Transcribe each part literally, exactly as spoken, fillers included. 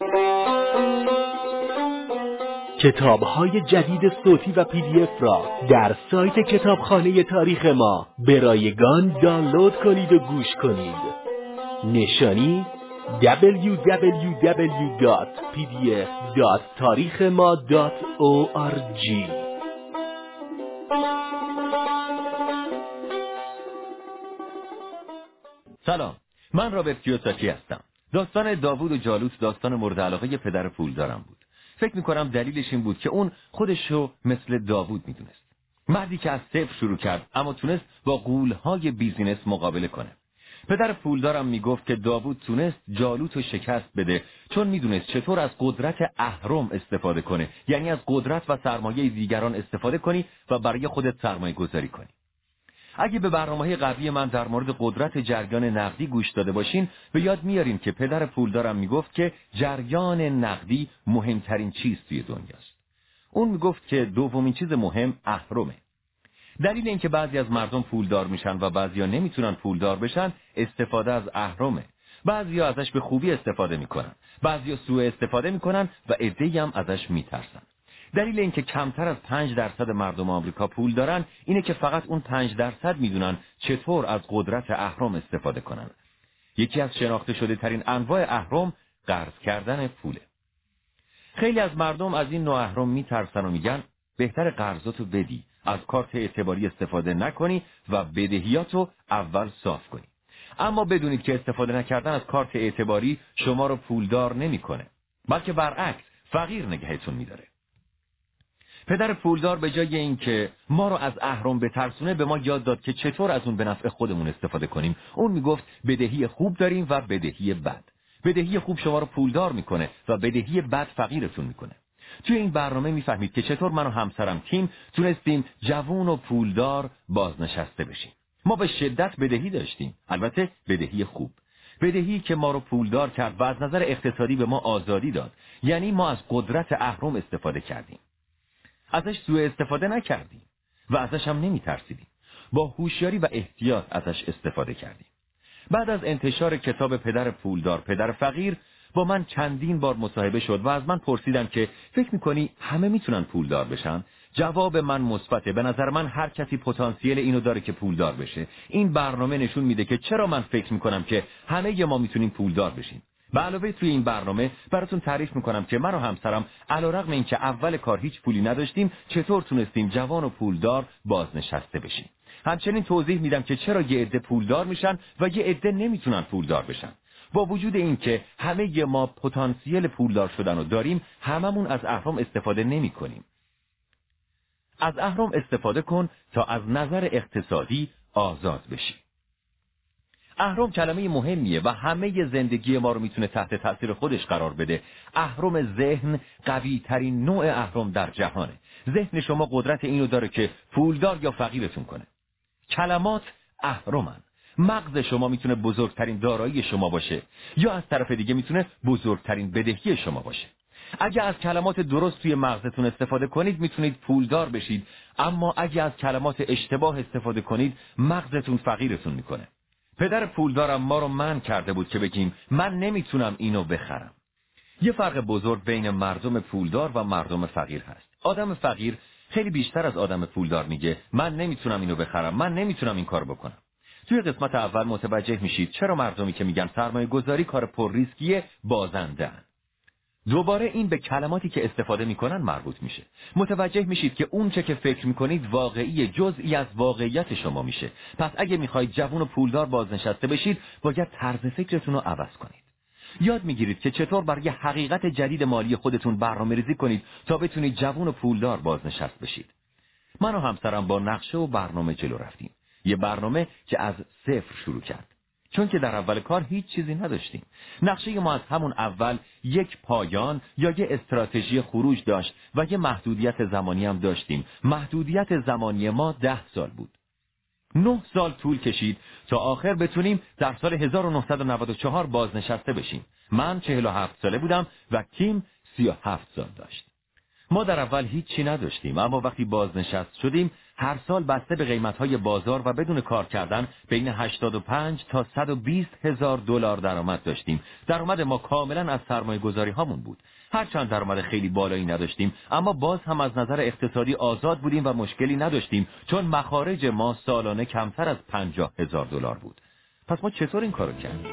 کتاب‌های جدید صوتی و پی دی اف را در سایت کتابخانه تاریخ ما به رایگان دانلود کنید و گوش کنید. نشانی دبلیو دبلیو دبلیو دات پی دی اف دات تاریخ ما دات او آر جی. سلام، من رابرت کیوساکی هستم. داستان داوود و جالوت داستان مورد علاقه پدر پولدارم بود. فکر میکنم دلیلش این بود که اون خودشو مثل داوود میدونست. مردی که از صفر شروع کرد اما تونست با غول‌های بیزینس مقابله کنه. پدر پولدارم میگفت که داوود تونست جالوت رو شکست بده چون میدونست چطور از قدرت اهرم استفاده کنه، یعنی از قدرت و سرمایه دیگران استفاده کنی و برای خودت سرمایه گذاری کنی. اگه به برنامه‌های قبلی من در مورد قدرت جریان نقدی گوش داده باشین، به یاد میارین که پدر پولدارم میگفت که جریان نقدی مهمترین چیز توی دنیاست. اون میگفت که دومین چیز مهم اهرمه. دلیل اینکه بعضی از مردم پولدار میشن و بعضیا نمیتونن پولدار بشن، استفاده از اهرمه. بعضیا ازش به خوبی استفاده میکنن، بعضیا سوء استفاده میکنن و عده‌ای هم ازش میترسن. دلیل اینکه کمتر از پنج درصد مردم آمریکا پول دارن اینه که فقط اون پنج درصد میدونن چطور از قدرت اهرم استفاده کنن. یکی از شناخته شده ترین انواع اهرم قرض کردن پوله. خیلی از مردم از این نوع اهرم میترسن و میگن بهتر قرضاتو بدی، از کارت اعتباری استفاده نکنی و بدهیاتو اول صاف کنی. اما بدونید که استفاده نکردن از کارت اعتباری شما رو پولدار نمیکنه، بلکه برعکس فقیر نگهتون میداره. پدر پولدار به جای اینکه ما رو از اهرم بترسونه به ما یاد داد که چطور از اون به نفع خودمون استفاده کنیم. اون میگفت بدهی خوب داریم و بدهی بد. بدهی خوب شما رو پولدار میکنه و بدهی بد فقیرتون میکنه. توی این برنامه میفهمید که چطور من و همسرم تیم تونستیم جوون و پولدار بازنشسته بشیم. ما به شدت بدهی داشتیم، البته بدهی خوب. بدهی که ما رو پولدار کرد و از نظر اقتصادی به ما آزادی داد. یعنی ما از قدرت اهرم استفاده کردیم. ازش سوء استفاده نکردیم و ازش هم نمیترسیدیم. با هوشیاری و احتیاط ازش استفاده کردیم. بعد از انتشار کتاب پدر پولدار پدر فقیر با من چندین بار مصاحبه شد و از من پرسیدن که فکر میکنی همه میتونن پولدار بشن؟ جواب من مثبته. به نظر من هر کسی پتانسیل اینو داره که پولدار بشه. این برنامه نشون میده که چرا من فکر میکنم که همه ما میتونیم پولدار بشیم. به علاوه توی این برنامه براتون تعریف میکنم که من و همسرم علیرغم اینکه اول کار هیچ پولی نداشتیم چطور تونستیم جوان و پولدار بازنشسته بشیم. همچنین توضیح میدم که چرا یه عده پولدار میشن و یه عده نمیتونن پولدار بشن. با وجود اینکه همه ما پتانسیل پولدار شدن رو داریم، هممون از اهرم استفاده نمیکنیم. از اهرم استفاده کن تا از نظر اقتصادی آزاد بشی. اهرم کلمه مهمیه و همه زندگی ما رو میتونه تحت تاثیر خودش قرار بده. اهرم ذهن قوی ترین نوع اهرم در جهانه. ذهن شما قدرت اینو داره که پولدار یا فقیرتون کنه. کلمات اهرمن. مغز شما میتونه بزرگترین دارایی شما باشه یا از طرف دیگه میتونه بزرگترین بدهی شما باشه. اگه از کلمات درست توی مغزتون استفاده کنید میتونید پولدار بشید، اما اگه از کلمات اشتباه استفاده کنید مغزتون فقیرتون میکنه. پدر پولدارم ما رو منع کرده بود که بگیم من نمیتونم اینو بخرم. یه فرق بزرگ بین مردم پولدار و مردم فقیر هست. آدم فقیر خیلی بیشتر از آدم پولدار میگه من نمیتونم اینو بخرم، من نمیتونم این کارو بکنم. توی قسمت اول متوجه میشید چرا مردمی که میگن سرمایه گذاری کار پر ریسکیه بازنده‌اند. دوباره این به کلماتی که استفاده میکنن مربوط میشه. متوجه میشید که اون چه که فکر میکنید واقعی جزئی از واقعیت شما میشه. پس اگه میخواید جوون و پولدار بازنشسته بشید باید طرز فکرتون رو عوض کنید. یاد میگیرید که چطور برای حقیقت جدید مالی خودتون برنامه‌ریزی کنید تا بتونید جوون و پولدار بازنشست بشید. من و همسرم با نقشه و برنامه جلو رفتیم. یه برنامه که از صفر شروع کرد. چون که در اول کار هیچ چیزی نداشتیم. نقشه ما از همون اول یک پایان یا یه استراتژی خروج داشت و یه محدودیت زمانی هم داشتیم. محدودیت زمانی ما ده سال بود. نه سال طول کشید تا آخر بتونیم در سال هزار و نهصد و نود و چهار بازنشسته بشیم. من چهل و هفت ساله بودم و کیم سی و هفت سال داشت. ما در اول هیچی نداشتیم، اما وقتی بازنشست شدیم هر سال بسته به قیمت‌های بازار و بدون کار کردن بین هشتاد و پنج تا صد و بیست هزار دلار درآمد داشتیم. درآمد ما کاملا از سرمایه‌گذاری هامون بود. هرچند درآمد خیلی بالایی نداشتیم، اما باز هم از نظر اقتصادی آزاد بودیم و مشکلی نداشتیم، چون مخارج ما سالانه کمتر از پنجاه هزار دلار بود. پس ما چطور این کارو کردیم؟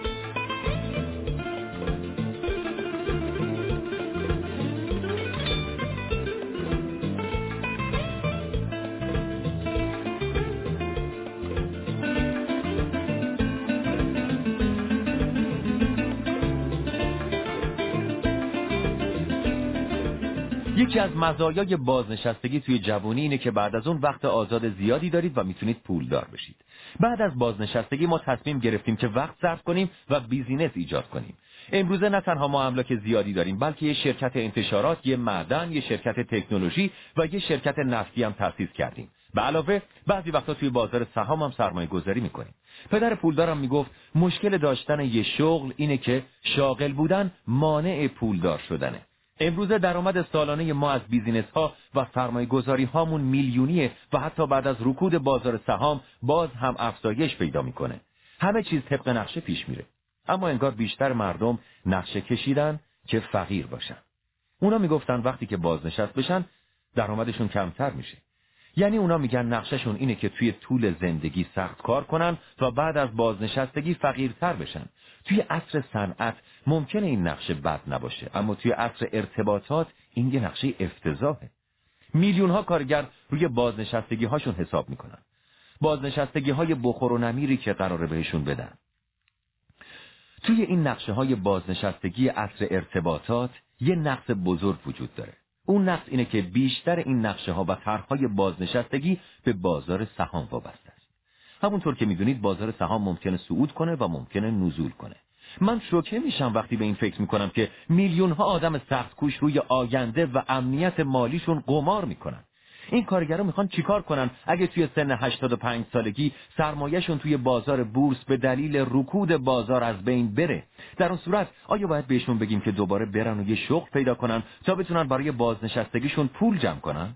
یکی از مزایای بازنشستگی توی جوانی اینه که بعد از اون وقت آزاد زیادی دارید و میتونید پولدار بشید. بعد از بازنشستگی ما تصمیم گرفتیم که وقت صرف کنیم و بیزینس ایجاد کنیم. امروزه نه تنها ما املاک زیادی داریم، بلکه یه شرکت انتشارات، یه معدن، یه شرکت تکنولوژی و یه شرکت نفتی هم تأسیس کردیم. به علاوه بعضی وقتا توی بازار سهام هم سرمایه گذاری میکنیم. پدر پولدارم میگفت مشکل داشتن یه شغل اینه که شاغل بودن مانع پولدار شدنه. امروزه درآمد سالانه ما از بیزینس ها و سرمایه گذاری هامون میلیونیه و حتی بعد از رکود بازار سهام باز هم افزایش پیدا میکنه. همه چیز طبق نقشه پیش میره. اما انگار بیشتر مردم نقشه کشیدن که فقیر باشن. اونا میگفتن وقتی که بازنشست بشن درآمدشون کمتر میشه. یعنی اونا میگن نقشهشون اینه که توی طول زندگی سخت کار کنن و بعد از بازنشستگی فقیرتر بشن. توی عصر صنعت ممکنه این نقشه بد نباشه، اما توی عصر ارتباطات این یه نقشه افتضاحه. میلیون ها کارگر روی بازنشستگی هاشون حساب میکنن. بازنشستگی های بخور و نمیری که قراره بهشون بدن. توی این نقشه های بازنشستگی عصر ارتباطات یه نقص بزرگ وجود داره. اون نقص اینه که بیشتر این نقشه ها و طرح‌های بازنشستگی به بازار سهام وابسته است. همونطور که میدونید بازار سهام ممکنه صعود کنه و ممکنه نزول کنه. من شوکه میشم وقتی به این فکر میکنم که میلیون ها آدم سخت‌کوش روی آینده و امنیت مالیشون قمار میکنن. این کارگرا میخوان چیکار کنن اگه توی سن هشتاد و پنج سالگی سرمایه‌شون توی بازار بورس به دلیل رکود بازار از بین بره؟ در اون صورت آیا باید بهشون بگیم که دوباره برن و یه شغل پیدا کنن تا بتونن برای بازنشستگیشون پول جمع کنن؟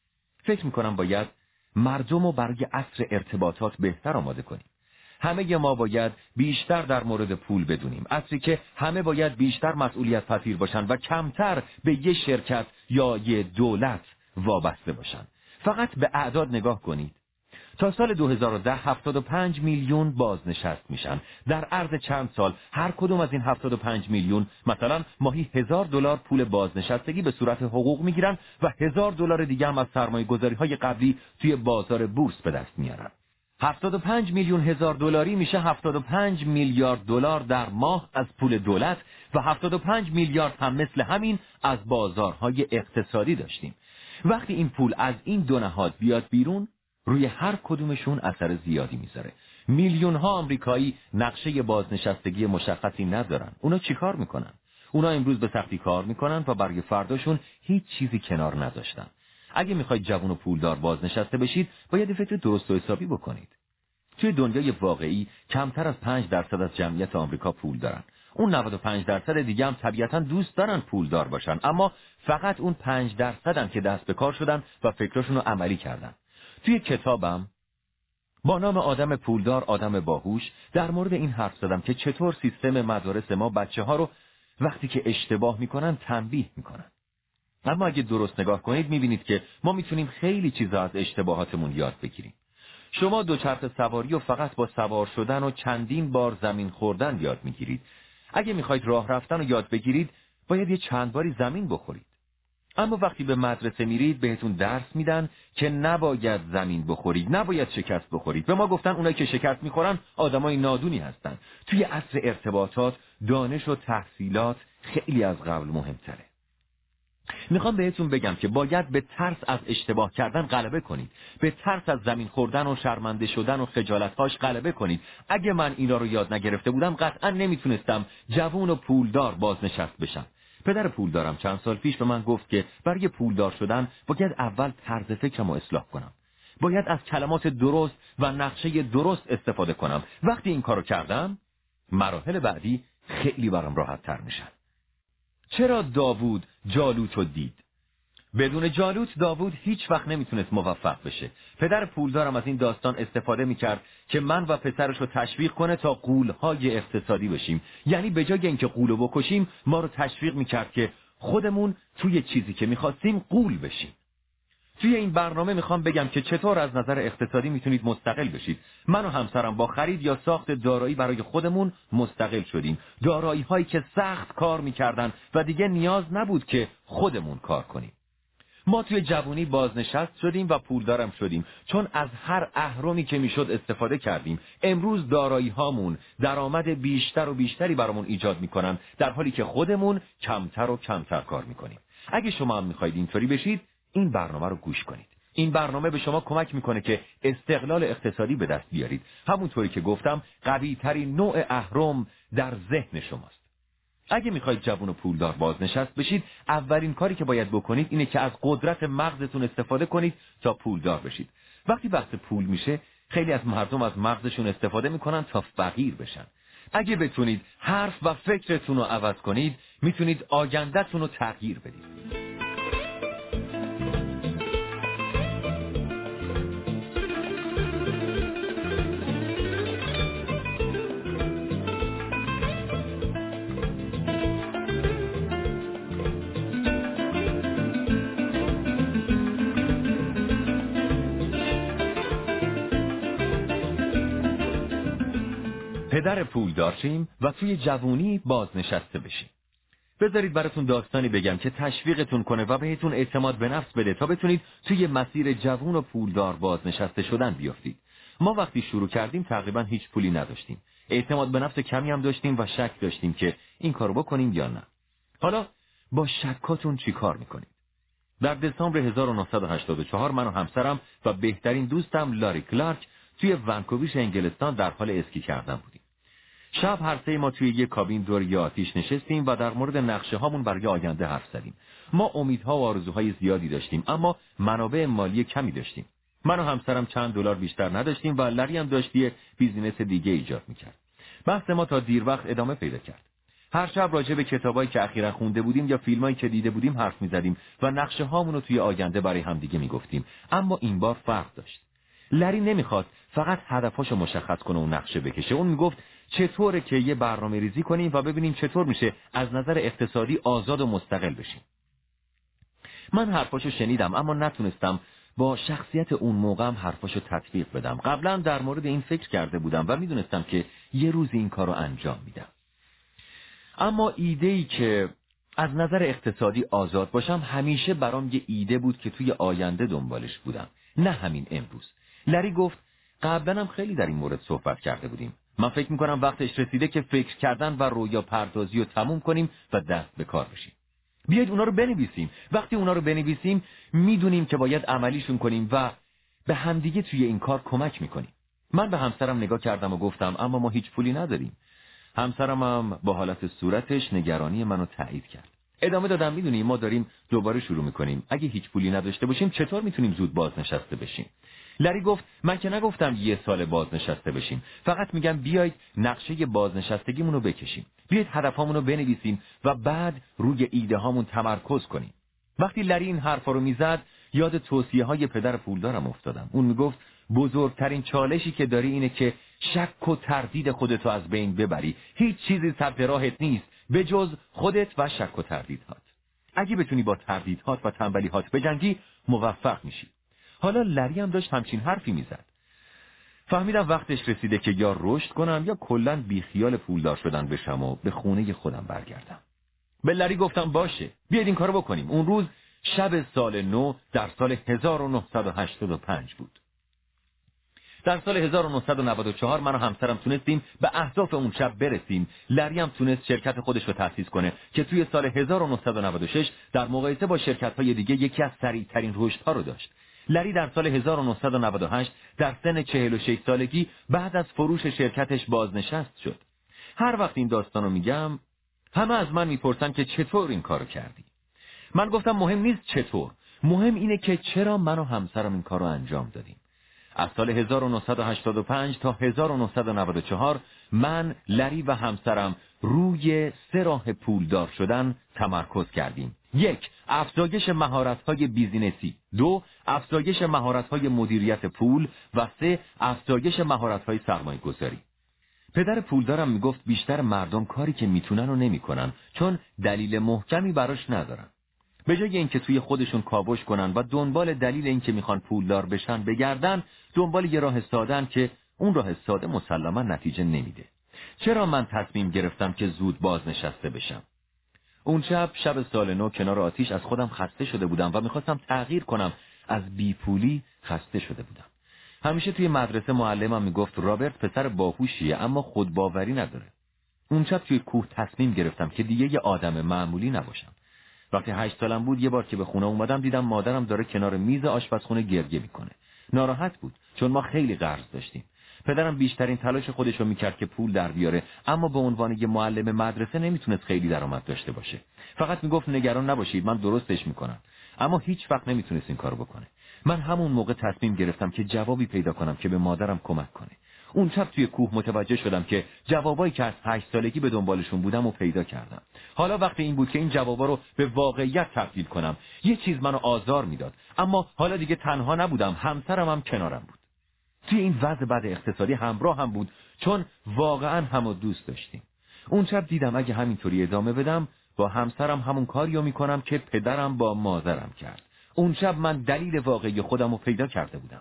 فکر میکنم باید مردم رو برای عصر ارتباطات بهتر آماده کنیم. همه ما باید بیشتر در مورد پول بدونیم، عصری که همه باید بیشتر مسئولیت پذیر باشن و کمتر به یه شرکت یا یه دولت وابسته باشن. فقط به اعداد نگاه کنید. تا سال دو هزار و ده هفتاد و پنج میلیون بازنشست میشن. در عرض چند سال هر کدوم از این هفتاد و پنج میلیون مثلا ماهی هزار دلار پول بازنشستگی به صورت حقوق میگیرن و هزار دلار دیگه هم از سرمایه گذاری های قبلی توی بازار بورس به دست میارن. هفتاد و پنج میلیون هزار دلاری میشه هفتاد و پنج میلیارد دلار در ماه از پول دولت و هفتاد و پنج میلیارد هم مثل همین از بازارهای اقتصادی داشتیم. وقتی این پول از این دو نهاد بیاد بیرون، روی هر کدومشون اثر زیادی میذاره. میلیون ها آمریکایی نقشه بازنشستگی مشخصی ندارن. اونا چیکار میکنن؟ اونا امروز به سختی کار میکنن و برای فرداشون هیچ چیزی کنار نذاشتن. اگه میخواید جوان و پولدار بازنشسته بشید، باید فکر درست و حسابی بکنید. توی دنیای واقعی کمتر از پنج درصد از جمعیت آمریکا پول دارن. اون نود و پنج درصد دیگه هم طبیعتاً دوست دارن پولدار باشن، اما فقط اون پنج درصدن که دست به کار شدن و فکرشون رو عملی کردن. توی کتابم با نام آدم پولدار آدم باهوش در مورد این حرف زدم که چطور سیستم مدارس ما بچه‌ها رو وقتی که اشتباه میکنن تنبیه میکنن. اما اگه درست نگاه کنید میبینید که ما میتونیم خیلی چیزا از اشتباهاتمون یاد بگیریم. شما دوچرخه سواری و فقط با سوار شدن و چندین بار زمین خوردن یاد میگیرید. اگه میخواید راه رفتن رو یاد بگیرید، باید یه چند باری زمین بخورید. اما وقتی به مدرسه میرید بهتون درس میدن که نباید زمین بخورید، نباید شکست بخورید. به ما گفتن اونایی که شکست میخورن آدمای نادونی هستن. توی عصر ارتباطات دانش و تحصیلات خیلی از قبل مهمتره. میخوام بهتون بگم که باید به ترس از اشتباه کردن غلبه کنید. به ترس از زمین خوردن و شرمنده شدن و خجالت‌هاش غلبه کنید. اگه من اینا رو یاد نگرفته بودم قطعا نمیتونستم جوون و پولدار بازنشست بشم. پدر پولدارم چند سال پیش به من گفت که برای پولدار شدن باید اول طرز فکرم رو اصلاح کنم. باید از کلمات درست و نقشه درست استفاده کنم. وقتی این کارو کردم، مراحل بعدی خیلی برام راحت تر میشن. چرا داوود جالوت رو دید؟ بدون جالوت داوود هیچ وقت نمیتونست موفق بشه. پدر پولدارم از این داستان استفاده میکرد که من و پسرش رو تشویق کنه تا غول‌های اقتصادی بشیم. یعنی به جای اینکه غولو بکشیم ما رو تشویق میکرد که خودمون توی چیزی که میخواستیم غول بشیم. توی این برنامه میخوام بگم که چطور از نظر اقتصادی میتونید مستقل بشید. من و همسرم با خرید یا ساخت دارایی برای خودمون مستقل شدیم. دارایی هایی که سخت کار میکردن و دیگه نیاز نبود که خودمون کار کنیم. ما توی جوانی بازنشست شدیم و پولدارم شدیم چون از هر اهرمی که میشد استفاده کردیم. امروز دارایی هامون درآمد بیشتر و بیشتری برامون ایجاد میکنن در حالی که خودمون کمتر و کمتر کار میکنیم. اگه شما هم میخواید اینطوری بشید این برنامه رو گوش کنید. این برنامه به شما کمک میکنه که استقلال اقتصادی به دست بیارید. همونطوری که گفتم قوی ترین نوع اهرم در ذهن شماست. اگه میخواید جوان و پولدار بازنشست بشید اولین کاری که باید بکنید اینه که از قدرت مغزتون استفاده کنید تا پولدار بشید. وقتی بحث پول میشه خیلی از مردم از مغزشون استفاده میکنن تا فقیر بشن. اگه بتونید حرف و فکرتون رو عوض کنید میتونید آینده‌تون رو تغییر بدید. پدر پولدار شیم و توی جوونی بازنشسته بشیم. بذارید براتون داستانی بگم که تشویقتون کنه و بهتون اعتماد به نفس بده تا بتونید توی مسیر جوون و پولدار بازنشسته شدن بیافتید. ما وقتی شروع کردیم تقریبا هیچ پولی نداشتیم. اعتماد به نفس کمی هم داشتیم و شک داشتیم که این کارو بکنیم یا نه. حالا با شکاتون چی کار میکنید؟ در دسامبر هزار و نهصد و هشتاد و چهار من و همسرم و بهترین دوستم لاری کلارک توی ونکوور انگلستان در حال اسکی کردن بودیم. شب هر سه ما توی یک کابین دور یه آتیش نشستیم و در مورد نقشه هامون برای آینده حرف زدیم. ما امیدها و آرزوهای زیادی داشتیم اما منابع مالی کمی داشتیم. من و همسرم چند دلار بیشتر نداشتیم و لری هم داشت یه بیزینس دیگه ایجاد میکرد. بحث ما تا دیر وقت ادامه پیدا کرد. هر شب راجع به کتابایی که اخیراً خونده بودیم یا فیلمایی که دیده بودیم حرف میزدیم و نقشه هامون رو توی آینده برای همدیگه میگفتیم. اما این بار فرق داشت. لری نمیخواد فقط هدفاشو مشخص کنه و نقشه بکشه. اون میگفت چطوره که یه برنامه ریزی کنیم و ببینیم چطور میشه از نظر اقتصادی آزاد و مستقل بشیم. من حرفاشو شنیدم اما نتونستم با شخصیت اون موقعم حرفاشو تطبیق بدم. قبلا در مورد این فکر کرده بودم و میدونستم که یه روز این کارو انجام میدم. اما ایده‌ای که از نظر اقتصادی آزاد باشم همیشه برام یه ایده بود که توی آینده دنبالش بودم، نه همین امروز. لری گفت قبلا هم خیلی در این مورد صحبت کرده بودیم. من فکر میکنم وقتش رسیده که فکر کردن و رویا پردازی رو تموم کنیم و دست به کار بشیم. بیایید اونا رو بنویسیم. وقتی اونا رو بنویسیم میدونیم که باید عملیشون کنیم و به همدیگه توی این کار کمک میکنیم. من به همسرم نگاه کردم و گفتم اما ما هیچ پولی نداریم. همسرم هم با حالت صورتش نگرانی منو تایید کرد. ادامه دادم میدونی ما داریم دوباره شروع میکنیم. اگه هیچ پولی نداشته باشیم چطور میتونیم زود بازنشسته بشیم؟ لری گفت من که نگفتم یه سال بازنشسته بشیم. فقط میگم بیایید نقشه بازنشستگیمون رو بکشیم. بیایید هدفامون رو بنویسیم و بعد روی ایده هامون تمرکز کنیم. وقتی لری این حرفا رو میزد یاد توصیه های پدر پولدارم افتادم. اون میگفت بزرگترین چالشی که داری اینه که شک و تردید خودتو از بین ببری. هیچ چیزی سد راهت نیست به جز خودت و شک و تردیدهات. اگه بتونی با تردیدهات و تنبلیهات بجنگی موفق میشی. حالا لری هم داشت همچین حرفی میزد. فهمیدم وقتش رسیده که یا رشد کنم یا کلاً بیخیال پولدار شدن بشم و به خونه خودم برگردم. به لری گفتم باشه بیاید این کارو بکنیم. اون روز شب سال نو در سال هزار و نهصد و هشتاد و پنج بود. در سال هزار و نهصد و نود و چهار من و همسرم تونستیم به اهداف اون شب برسیم. لری هم تونست شرکت خودش رو تأسیس کنه که توی سال هزار و نهصد و نود و شش در مقایسه با شرکت‌های دیگه یکی از سریع‌ترین رشدها رو داشت. لری در سال هزار و نهصد و نود و هشت در سن چهل و شش سالگی بعد از فروش شرکتش بازنشست شد. هر وقت این داستانو میگم همه از من میپرسن که چطور این کارو کردی؟ من گفتم مهم نیست چطور، مهم اینه که چرا من و همسرم این کارو انجام دادیم. از سال هزار و نهصد و هشتاد و پنج تا هزار و نهصد و نود و چهار من، لری و همسرم روی سه راه پولدار شدن تمرکز کردیم. یک، افزایش مهارت‌های بیزینسی. دو، افزایش مهارت‌های مدیریت پول. و سه، افزایش مهارت‌های سرمایه‌گذاری. پدر پولدارم میگفت بیشتر مردم کاری که میتونن رو نمیکنن چون دلیل محکمی براش ندارن. به جای اینکه توی خودشون کاوش کنن و دنبال دلیل اینکه میخوان پولدار بشن بگردن، دنبال یه راه ساده‌ان که اون راه ساده مسلماً نتیجه نمیده. چرا من تصمیم گرفتم که زود بازنشسته بشم؟ اون شب شب سال نو کنار آتیش از خودم خسته شده بودم و میخواستم تغییر کنم. از بیپولی خسته شده بودم. همیشه توی مدرسه معلمم میگفت رابرت پسر باهوشیه اما خودباوری نداره. اون شب توی کوه تصمیم گرفتم که دیگه یه آدم معمولی نباشم. وقتی هشت سالم بود یه بار که به خونه اومدم دیدم مادرم داره کنار میز آشپزخونه گریه میکنه. ناراحت بود چون ما خیلی قرض داشتیم. پدرم بیشترین تلاش خودشو میکرد که پول در بیاره اما به عنوان یه معلم مدرسه نمیتونست خیلی درآمد داشته باشه. فقط میگفت نگران نباشید من درستش میکنم. اما هیچ وقت نمیتونست این کارو بکنه. من همون موقع تصمیم گرفتم که جوابی پیدا کنم که به مادرم کمک کنه. اون شب توی کوه متوجه شدم که جوابایی که از هشت سالگی به دنبالشون بودم و پیدا کردم. حالا وقت این بود که این جوابا رو به واقعیت تبدیل کنم. یه چیز منو آزار میداد اما حالا دیگه تنها نبودم، همسرم هم کنارم بود. توی این وضع بد اقتصادی همراه هم بود چون واقعا همو دوست داشتیم. اون شب دیدم اگه همینطوری ادامه بدم با همسرم همون کاریو میکنم که پدرم با مادرم کرد. اون شب من دلیل واقعی خودم رو پیدا کرده بودم.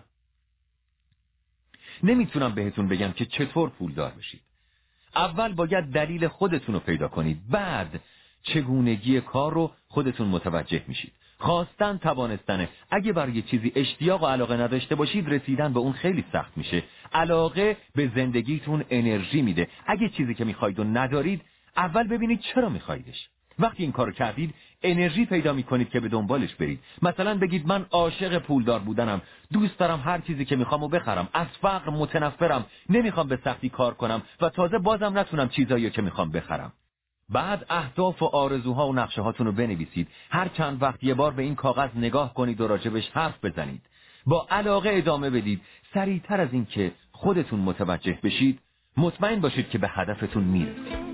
نمیتونم بهتون بگم که چطور پولدار بشید. اول باید دلیل خودتون رو پیدا کنید، بعد چگونگی کار رو خودتون متوجه میشید. خواستن توانستنه. اگه برای چیزی اشتیاق و علاقه نداشته باشید رسیدن به اون خیلی سخت میشه. علاقه به زندگیتون انرژی میده. اگه چیزی که میخواید و ندارید اول ببینید چرا میخوایدش. وقتی این کارو کردید انرژی پیدا میکنید که به دنبالش برید. مثلا بگید من عاشق پولدار بودنم، دوست دارم هر چیزی که میخوامو بخرم، از فقر متنفرم، نمیخوام به سختی کار کنم و تازه بازم نتونم چیزایی که میخوام بخرم. بعد اهداف و آرزوها و نقشه هاتون رو بنویسید. هر چند وقت یه بار به این کاغذ نگاه کنید و راجبش حرف بزنید. با علاقه ادامه بدید. سریعتر از این که خودتون متوجه بشید مطمئن باشید که به هدفتون میرسید.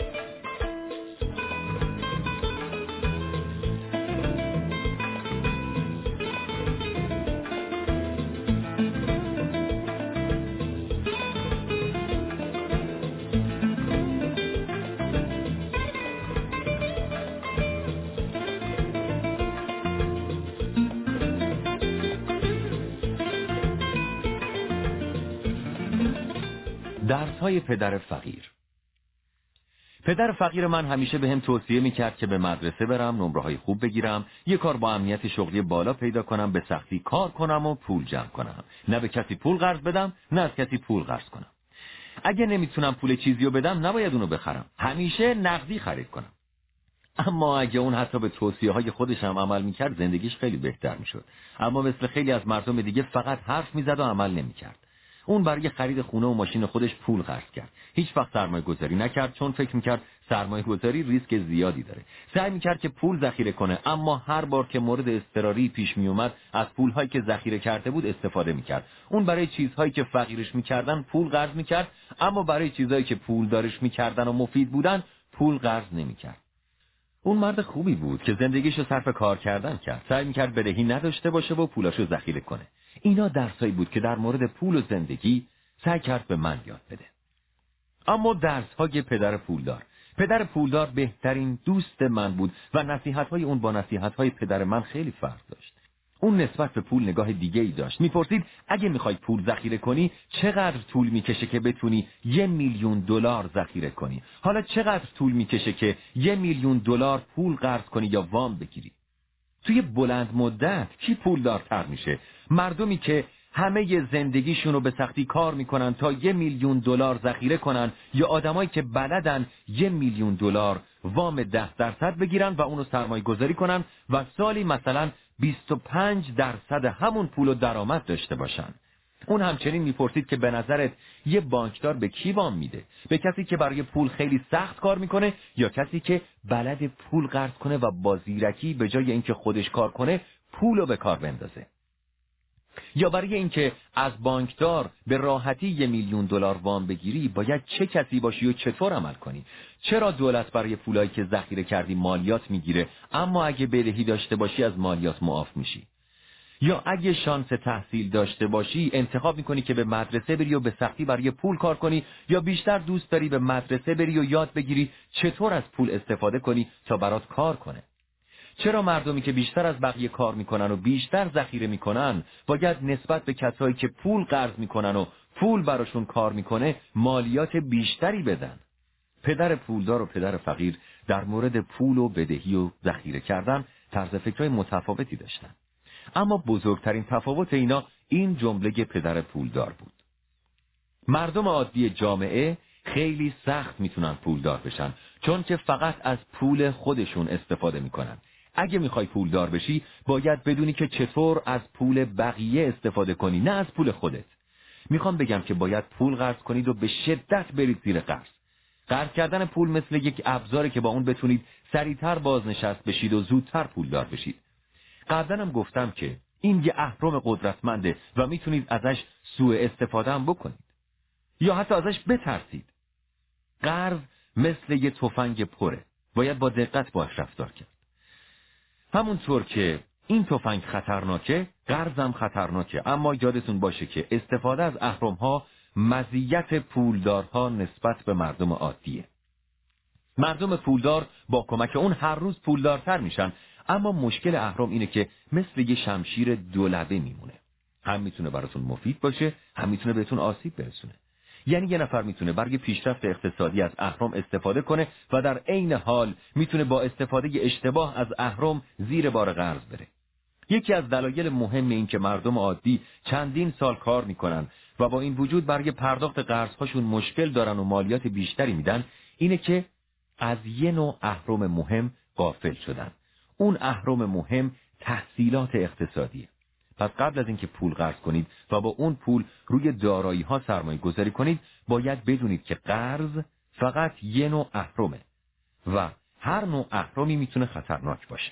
درس‌های پدر فقیر. پدر فقیر من همیشه به هم توصیه میکرد که به مدرسه برم، نمره‌های خوب بگیرم، یه کار با امنیت شغلی بالا پیدا کنم، به سختی کار کنم و پول جمع کنم. نه به کسی پول قرض بدم، نه از کسی پول قرض کنم. اگه نمیتونم پول چیزی رو بدم، نباید اونو بخرم. همیشه نقدی خرید کنم. اما اگه اون حتی به توصیه‌های خودش هم عمل میکرد، زندگیش خیلی بهتر میشد. اما مثل خیلی از مردم دیگه فقط حرف میزد و عمل نمیکرد. اون برای خرید خونه و ماشین خودش پول خرج کرد. هیچ وقت سرمایه گذاری نکرد چون فکر میکرد سرمایه گذاری ریسک زیادی داره. سعی میکرد که پول ذخیره کنه اما هر بار که مورد اضطراری پیش میومد از پولهایی که ذخیره کرده بود استفاده میکرد. اون برای چیزهایی که فقیرش میکردن پول قرض میکرد اما برای چیزهایی که پول دارش میکردن و مفید بودن پول قرض نمیکرد. اون مرد خوبی بود که زندگیشو صرف کار کردن کرد. سعی میکرد بدهی نداشته باشه و پولاشو ذخیره کنه. اینا درسایی بود که در مورد پول و زندگی سعی کرد به من یاد بده. اما درس‌های پدر پولدار. پدر پولدار بهترین دوست من بود و نصیحت‌های اون با نصیحت‌های پدر من خیلی فرق داشت. اون نسبت به پول نگاه دیگه‌ای داشت. می‌پرسید اگه می‌خوای پول ذخیره کنی چقدر طول می‌کشه که بتونی یه میلیون دلار ذخیره کنی؟ حالا چقدر طول می‌کشه که یه میلیون دلار پول قرض کنی یا وام بگیری؟ توی بلند مدت کی پولدارتر میشه؟ مردمی که همه زندگیشون رو به سختی کار میکنن تا یه میلیون دلار ذخیره کنن یا آدمایی که بلدن یه میلیون دلار وام ده درصد بگیرن و اونو سرمایه گذاری کنن و سالی مثلا بیست و پنج درصد همون پولو درآمد داشته باشن؟ اون همچنین میپرسید که به نظرت یه بانکدار به کی وام میده؟ به کسی که برای پول خیلی سخت کار میکنه یا کسی که بلد پول قرض کنه و با زیرکی به جای اینکه خودش کار کنه پولو به کار بندازه؟ یا برای اینکه از بانکدار به راحتی یه میلیون دلار وام بگیری باید چه کسی باشی و چطور عمل کنی؟ چرا دولت برای پولایی که ذخیره کردی مالیات میگیره اما اگه بدهی داشته باشی از مالیات معاف میشی؟ یا اگه شانس تحصیل داشته باشی انتخاب میکنی که به مدرسه بری و به سختی برای پول کار کنی یا بیشتر دوست داری به مدرسه بری و یاد بگیری چطور از پول استفاده کنی تا برات کار کنه؟ چرا مردمی که بیشتر از بقیه کار میکنن و بیشتر ذخیره میکنن باید نسبت به کسایی که پول قرض میکنن و پول براشون کار میکنه مالیات بیشتری بدن؟ پدر پولدار و پدر فقیر در مورد پول و بدهی و ذخیره کردن طرز فکرای متفاوتی داشتن. اما بزرگترین تفاوت اینا این جمله پدر پولدار بود: مردم عادی جامعه خیلی سخت میتونن پولدار بشن چون که فقط از پول خودشون استفاده میکنن. اگه میخوای پولدار بشی باید بدونی که چطور از پول بقیه استفاده کنی، نه از پول خودت. میخوام بگم که باید پول قرض کنید و به شدت برید زیر قرض. قرض کردن پول مثل یک ابزاره که با اون بتونید سریعتر بازنشست بشید و زودتر پولدار بشید. قبلا هم گفتم که این یه اهرم قدرتمنده و میتونید ازش سوء استفاده هم بکنید یا حتی ازش بترسید. قرض مثل یه تفنگ پره، باید با دقت باش رفتار کرد. همونطور که این تفنگ خطرناکه، قرض هم خطرناکه، اما یادتون باشه که استفاده از اهرم‌ها مزیت پولدارها نسبت به مردم عادیه. مردم پولدار با کمک اون هر روز پولدارتر میشن، اما مشکل اهرم اینه که مثل یه شمشیر دولبه میمونه. هم میتونه براتون مفید باشه، هم میتونه بهتون آسیب برسونه. یعنی یه نفر میتونه برای پیشرفت اقتصادی از اهرم استفاده کنه و در عین حال میتونه با استفاده اشتباه از اهرم زیر بار قرض بره. یکی از دلایل مهم این که مردم عادی چندین سال کار میکنن و با این وجود برای پرداخت قرضهاشون مشکل دارن و مالیات بیشتری میدن اینه که از یه نوع اهرم مهم غافل شدن. اون اهرم مهم تحصیلات اقتصادیه. پس قبل از اینکه پول قرض کنید و با اون پول روی دارایی ها سرمایه گذاری کنید باید بدونید که قرض فقط یه نوع اهرمه و هر نوع اهرمی میتونه خطرناک باشه.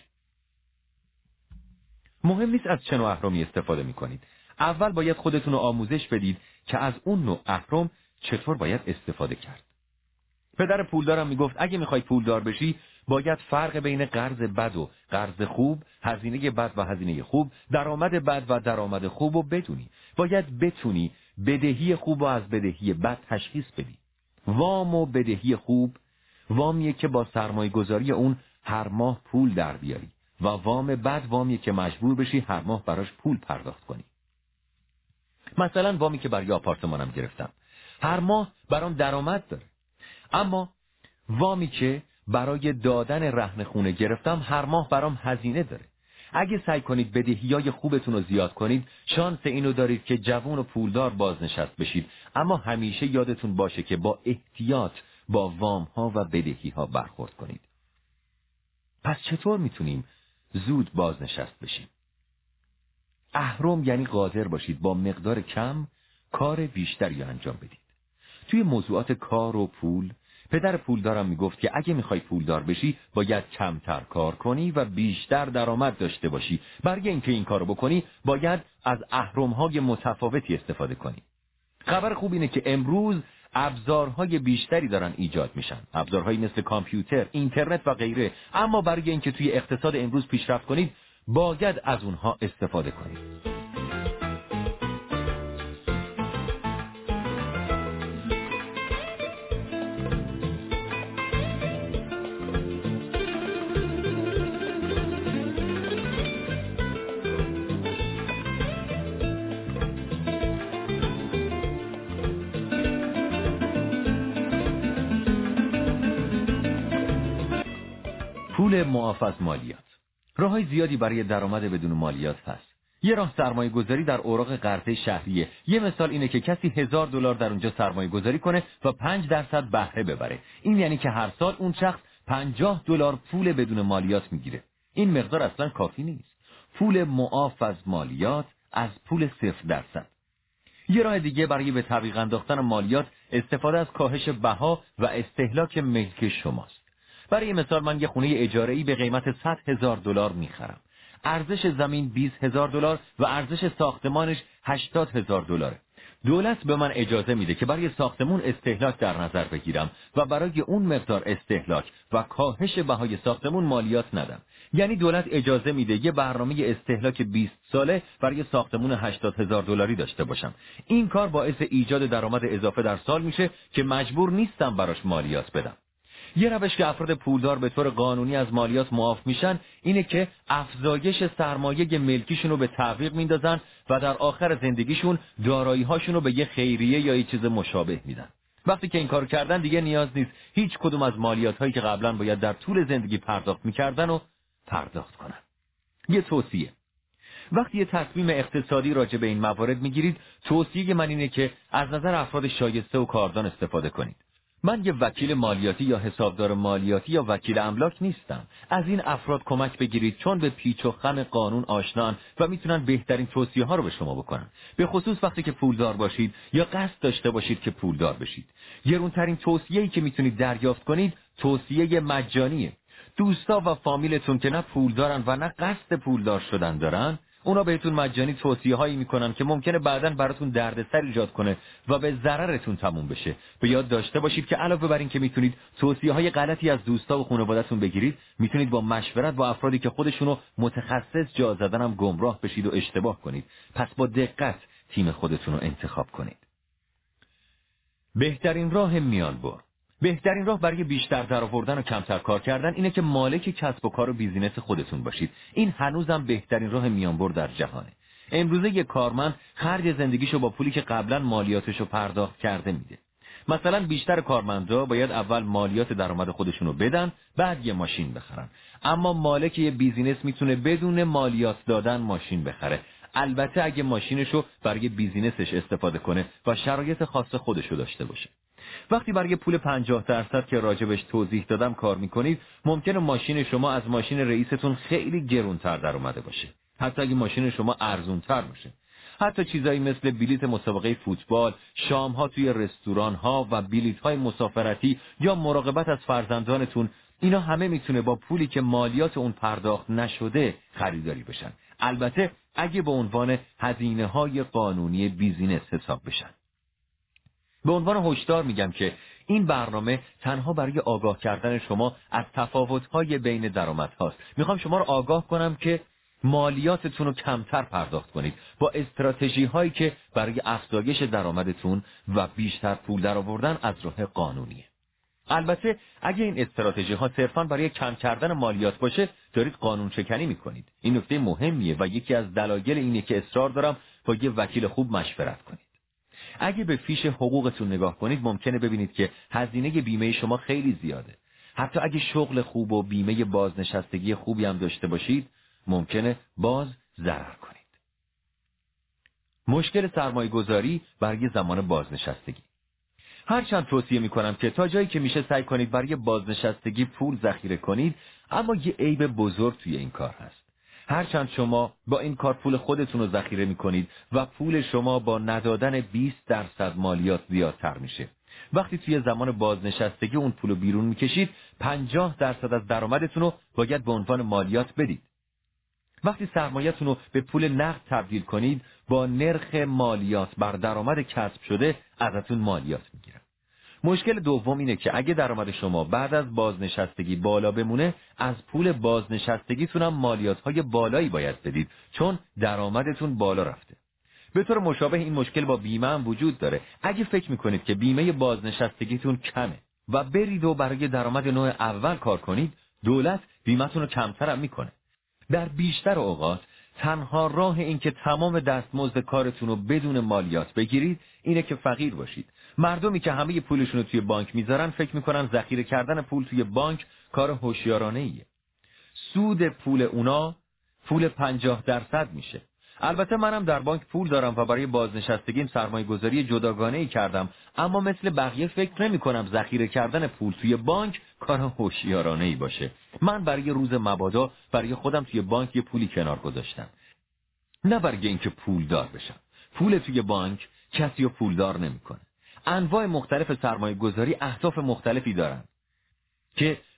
مهم نیست از چه نوع اهرمی استفاده میکنید. اول باید خودتون رو آموزش بدید که از اون نوع اهرم چطور باید استفاده کرد. پدر پولدارم میگفت اگه میخوای پولدار بشی باید فرق بین قرض بد و قرض خوب، هزینه بد و هزینه خوب، درآمد بد و درآمد خوب رو بدونی. باید بتونی بدهی خوب و از بدهی بد تشخیص بدی. وام و بدهی خوب وامیه که با سرمایه گذاری اون هر ماه پول در بیاری و وام بد وامیه که مجبور بشی هر ماه براش پول پرداخت کنی. مثلا وامی که برای آپارتمانم گرفتم هر ماه برام درآمد داره، اما وامی که برای دادن رهن خونه گرفتم هر ماه برام هزینه داره. اگه سعی کنید بدهیای خوبتون رو زیاد کنید شانس اینو دارید که جوان و پولدار بازنشست بشید، اما همیشه یادتون باشه که با احتیاط با وام ها و بدهی ها برخورد کنید. پس چطور میتونیم زود بازنشست بشیم؟ اهرم یعنی قادر باشید با مقدار کم کار بیشتری انجام بدید. توی موضوعات کار و پول پدر پولدارم میگفت که اگه میخوای پولدار بشی باید کمتر کار کنی و بیشتر درآمد داشته باشی. برای اینکه این کارو بکنی باید از اهرم‌های متفاوتی استفاده کنی. خبر خوب اینه که امروز ابزارهای بیشتری دارن ایجاد میشن، ابزارهایی مثل کامپیوتر، اینترنت و غیره، اما برای اینکه توی اقتصاد امروز پیشرفت کنید باید از اونها استفاده کنید. پول معاف از مالیات. راه‌های زیادی برای درآمد بدون مالیات هست. یه راه سرمایه گذاری در اوراق قرضه شهریه. یه مثال اینه که کسی هزار دلار در اونجا سرمایه گذاری کنه و پنج درصد بهره ببره. این یعنی که هر سال اون شخص پنجاه دلار پول بدون مالیات میگیره. این مقدار اصلا کافی نیست. پول معاف از مالیات از پول صفر درصد. یه راه دیگه برای به تعویق انداختن مالیات استفاده از کاهش بها و استهلاک ملک شماست. برای مثال من یه خونه اجاره‌ای به قیمت صد هزار دلار میخرم. ارزش زمین بیست هزار دلار و ارزش ساختمانش هشتاد هزار دلاره. دولت به من اجازه میده که برای ساختمون استهلاک در نظر بگیرم و برای اون مقدار استهلاک و کاهش بهای ساختمون مالیات ندم. یعنی دولت اجازه میده یه برنامه استهلاک بیست ساله برای ساختمون هشتاد هزار دلاری داشته باشم. این کار باعث ایجاد درآمد اضافه در سال میشه که مجبور نیستم براش مالیات بدم. یه روش که افراد پولدار به طور قانونی از مالیات معاف میشن اینه که افزایش سرمایه ملکیشون رو به تعویق میندازن و در آخر زندگیشون دارایی‌هاشون رو به یه خیریه یا یه چیز مشابه میدن. وقتی که این کارو کردن دیگه نیاز نیست هیچ کدوم از مالیات‌هایی که قبلا باید در طول زندگی پرداخت میکردن رو پرداخت کنن. یه توصیه: وقتی یه تصمیم اقتصادی راجع به این موارد میگیرید، توصیه من اینه که از نظر افراد شایسته و کاردان استفاده کنید. من یه وکیل مالیاتی یا حسابدار مالیاتی یا وکیل املاک نیستم. از این افراد کمک بگیرید چون به پیچ و خم قانون آشنان و میتونن بهترین توصیه ها رو به شما بکنن. به خصوص وقتی که پولدار باشید یا قصد داشته باشید که پولدار بشید. گرونترین توصیه‌ای که میتونید دریافت کنید توصیه مجانیه. دوستا و فامیلتون که نه پولدارن و نه قصد پولدار شدن دارن، اونا بهتون مجانی توصیه هایی میکنن که ممکنه بعداً براتون دردسر ایجاد کنه و به ضررتون تموم بشه. به یاد داشته باشید که علاوه بر این که میتونید توصیه های غلطی از دوستا و خانواده‌تون بگیرید، میتونید با مشورت با افرادی که خودشونو متخصص جا زدن هم گمراه بشید و اشتباه کنید. پس با دقت تیم خودتون رو انتخاب کنید. بهترین راه میان بر بهترین راه برای بیشتر درآوردن و کمتر کار کردن اینه که مالک کسب و کار و بیزینس خودتون باشید. این هنوزم بهترین راه میانبر در جهانه. امروزه یک کارمند خرج زندگیشو با پولی که قبلا مالیاتشو پرداخت کرده میده. مثلا بیشتر کارمندا باید اول مالیات درآمد خودشونو بدن، بعد یه ماشین بخرن. اما مالک یه بیزینس میتونه بدون مالیات دادن ماشین بخره. البته اگه ماشینشو برای بیزینسش استفاده کنه و شرایط خاص خودشو داشته باشه. وقتی برای پول پنجاه درصد که راجبش توضیح دادم کار میکنید، ممکنه ماشین شما از ماشین رئیستون خیلی گرونتر در اومده باشه. حتی اگه ماشین شما ارزونتر باشه. حتی چیزایی مثل بلیت مسابقه فوتبال، شام‌ها توی رستوران‌ها و بلیت‌های مسافرتی یا مراقبت از فرزندانتون، اینا همه میتونه با پولی که مالیات اون پرداخت نشده خریداری بشن. البته اگه به عنوان هزینه‌های قانونی بیزینس حساب بشن. به عنوان هشدار میگم که این برنامه تنها برای آگاه کردن شما از تفاوت‌های بین درآمدهاست. میخوام شما رو آگاه کنم که مالیاتتون رو کمتر پرداخت کنید با استراتژی‌هایی که برای افزایش درآمدتون و بیشتر پول درآوردن از راه قانونیه. البته اگه این استراتژی‌ها صرفاً برای کم کردن مالیات باشه، دارید قانون شکنی میکنید. این نکته مهمیه و یکی از دلایل اینه که اصرار دارم با یه وکیل خوب مشورت کنید. اگه به فیش حقوقتون نگاه کنید، ممکنه ببینید که هزینه بیمه شما خیلی زیاده. حتی اگه شغل خوب و بیمه بازنشستگی خوبی هم داشته باشید، ممکنه باز ضرر کنید. مشکل سرمایه گذاری برای زمان بازنشستگی. هرچند توصیه میکنم که تا جایی که میشه سعی کنید برای بازنشستگی پول ذخیره کنید، اما یه عیب بزرگ توی این کار هست. هرچند شما با این کار پول خودتون رو ذخیره میکنید و پول شما با ندادن بیست درصد مالیات زیادتر میشه. وقتی توی زمان بازنشستگی اون پول رو بیرون میکشید، پنجاه درصد از درآمدتون رو باید به عنوان مالیات بدید. وقتی سرمایه‌تون رو به پول نقد تبدیل کنید، با نرخ مالیات بر درآمد کسب شده ازتون مالیات میگیرن. مشکل دوم اینه که اگه درآمد شما بعد از بازنشستگی بالا بمونه، از پول بازنشستگیتون هم مالیات‌های بالایی باید بدید، چون درآمدتون بالا رفته. به طور مشابه این مشکل با بیمه هم وجود داره. اگه فکر میکنید که بیمه بازنشستگیتون کمه و برید و برای درآمد نوع اول کار کنید، دولت بیمه‌تون رو کمتر هم میکنه. در بیشتر اوقات تنها راه این که تمام دستمزد کارتون رو بدون مالیات بگیرید اینه که فقیر باشید. مردمی که همه پولشون رو توی بانک میذارن فکر میکنن ذخیره کردن پول توی بانک کار هوشیارانه ایه. سود پول اونا پول پنجاه درصد میشه. البته منم در بانک پول دارم و برای بازنشستگیم سرمایه گذاری جداگانه‌ای کردم، اما مثل بقیه فکر نمی کنم ذخیره کردن پول توی بانک کار هوشیارانه‌ای باشه. من برای روز مبادا برای خودم توی بانک یه پولی کنار گذاشتم. نه برای اینکه پولدار بشم. پول توی بانک کسی رو پولدار نمی‌کنه. انواع مختلف سرمایه گذاری اهداف مختلفی دارن که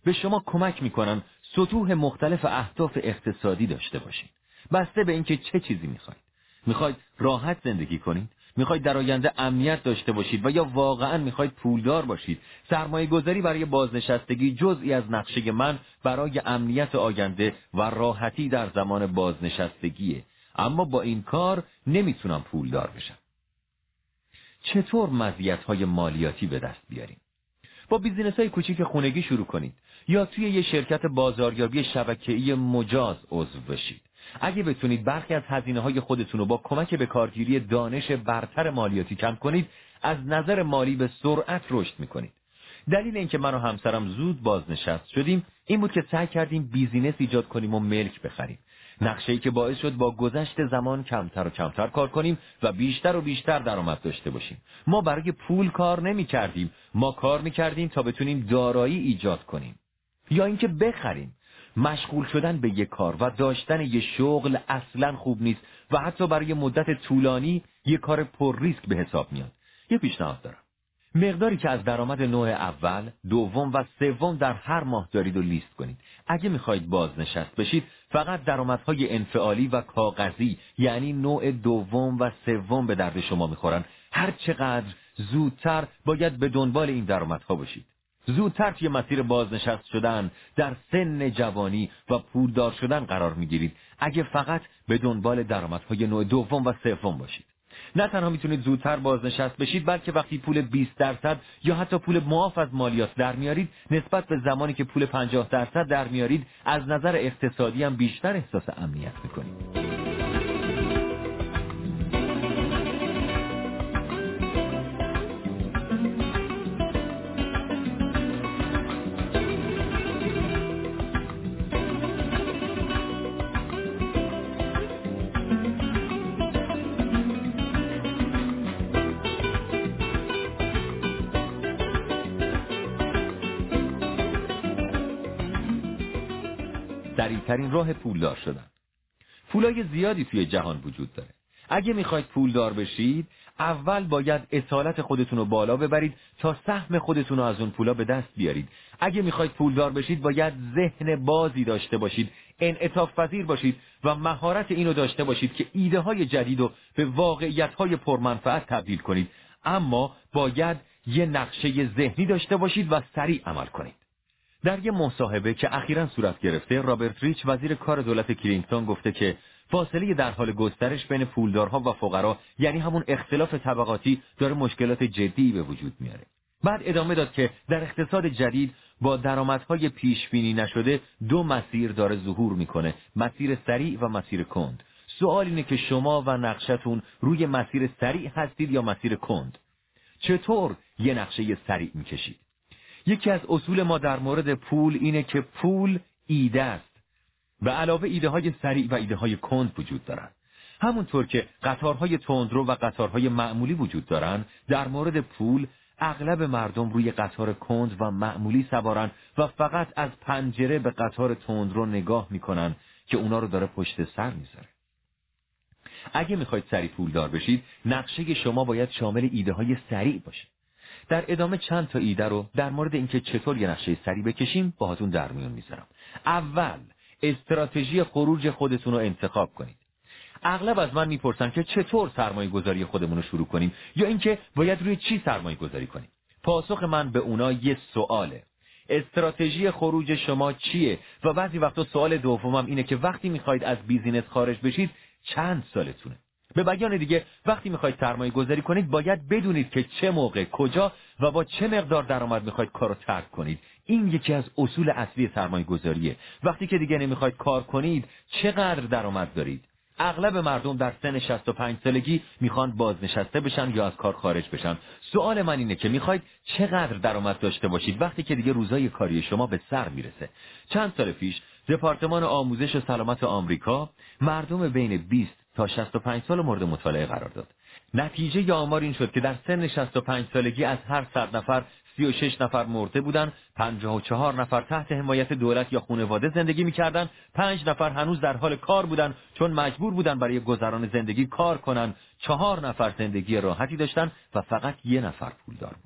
به شما کمک میکنن سطوح مختلف اهداف اقتصادی داشته باشین، بسته به اینکه چه چیزی میخواید. میخواید راحت زندگی کنید؟ میخواید در آینده امنیت داشته باشید و یا واقعا میخواید پولدار باشید؟ سرمایه گذاری برای بازنشستگی جزئی از نقشه من برای امنیت آینده و راحتی در زمان بازنشستگیه، اما با این کار نمیتونم پولدار بشم. چطور مزیت‌های مالیاتی به دست بیاریم؟ با بیزینس‌های کوچیک خونگی شروع کنید یا توی یه شرکت بازاریابی شبکه‌ای مجاز عضو بشید. اگه بتونید برخی از هزینه‌های خودتون رو با کمک به کارگیری دانش برتر مالیاتی کم کنید، از نظر مالی به سرعت رشد می‌کنید. دلیل اینکه من و همسرم زود بازنشست شدیم این بود که سعی کردیم بیزینس ایجاد کنیم و ملک بخریم. نقشه‌ای که باعث شد با گذشت زمان کمتر و کمتر کار کنیم و بیشتر و بیشتر درآمد داشته باشیم. ما برای پول کار نمی‌کردیم، ما کار می‌کردیم تا بتونیم دارایی ایجاد کنیم یا اینکه بخریم. مشغول شدن به یک کار و داشتن یک شغل اصلاً خوب نیست و حتی برای مدت طولانی یک کار پر ریسک به حساب میاد. یه پیشنهاد دارم. مقداری که از درآمد نوع اول، دوم و سوم در هر ماه دارید و لیست کنید. اگه میخواید بازنشست بشید، فقط درآمدهای انفعالی و کاغذی یعنی نوع دوم و سوم به درد شما میخورن. هر چقدر زودتر باید به دنبال این درآمدها باشید. زودتر توی مسیر بازنشست شدن در سن جوانی و پولدار شدن قرار میگیرید اگه فقط به دنبال درآمدهای نوع دوم و سوم باشید. نه تنها میتونید زودتر بازنشست بشید، بلکه وقتی پول بیست درصد یا حتی پول معاف از مالیات در میارید نسبت به زمانی که پول پنجاه درصد در میارید، از نظر اقتصادی هم بیشتر احساس امنیت میکنید. سریع‌ترین راه پولدار شدن. پولای زیادی توی جهان وجود داره. اگه میخواید پولدار بشید، اول باید اصالت خودتون رو بالا ببرید تا سهم خودتون رو از اون پولا به دست بیارید. اگه میخواید پولدار بشید، باید ذهن بازی داشته باشید، انعطاف پذیر باشید و مهارت اینو داشته باشید که ایده های جدید رو به واقعیت های پرمنفعت تبدیل کنید. اما باید یه نقشه ذهنی داشته باشید و سریع عمل کنید. در یه مصاحبه که اخیراً صورت گرفته، رابرت ریچ وزیر کار دولت کلینتون گفته که فاصله در حال گسترش بین پولدارها و فقرا، یعنی همون اختلاف طبقاتی، داره مشکلات جدی به وجود میاره. بعد ادامه داد که در اقتصاد جدید با درآمدهای پیش بینی نشده دو مسیر داره ظهور میکنه، مسیر سریع و مسیر کند. سوال اینه که شما و نقشتون روی مسیر سریع هستید یا مسیر کند؟ چطور یه نقشه سریع میکشید؟ یکی از اصول ما در مورد پول اینه که پول ایده است. به علاوه ایده های سریع و ایده های کند وجود دارن. همونطور که قطارهای تندرو و قطارهای معمولی وجود دارن، در مورد پول اغلب مردم روی قطار کند و معمولی سوارن و فقط از پنجره به قطار تندرو نگاه میکنن که اونا رو داره پشت سر میذاره. اگه میخواید سریع پولدار بشید، نقشه شما باید شامل ایده های سریع باشه. در ادامه چند تا ایده رو در مورد اینکه چطور یه نقشه سریع بکشیم باهاتون در میون میذارم. اول، استراتژی خروج خودتون رو انتخاب کنید. اغلب از من میپرسن که چطور سرمایه گذاری خودمون رو شروع کنیم یا اینکه باید روی چی سرمایه گذاری کنیم. پاسخ من به اونا یه سواله: استراتژی خروج شما چیه؟ و بعضی وقتا سوال دومم اینه که وقتی میخواید از بیزینس خارج بشید چند سالتونه؟ به بیان دیگه، وقتی میخواید سرمایه گذاری کنید باید بدونید که چه موقع، کجا و با چه مقدار درآمد میخواید کارو ترک کنید. این یکی از اصول اصلی سرمایه گذاریه. وقتی که دیگه نمیخواید کار کنید، چقدر درآمد دارید؟ اغلب مردم در سن شصت و پنج سالگی میخوان بازنشسته بشن یا از کار خارج بشن. سوال من اینه که میخواید چقدر درآمد داشته باشید وقتی که دیگه روزای کاری شما به سر میرسه؟ چند سال پیش دپارتمان آموزش و سلامت آمریکا مردم بین بیست تا شصت و پنج سال مورد مطالعه قرار داد. نتیجه ی آمار این شد که در سن شصت و پنج سالگی از هر صد نفر سی و شش نفر مرده بودن، پنجاه و چهار نفر تحت حمایت دولت یا خانواده زندگی می‌کردند، پنج نفر هنوز در حال کار بودن چون مجبور بودن برای گذران زندگی کار کنن، چهار نفر زندگی راحتی داشتن و فقط یک نفر پولدار بود.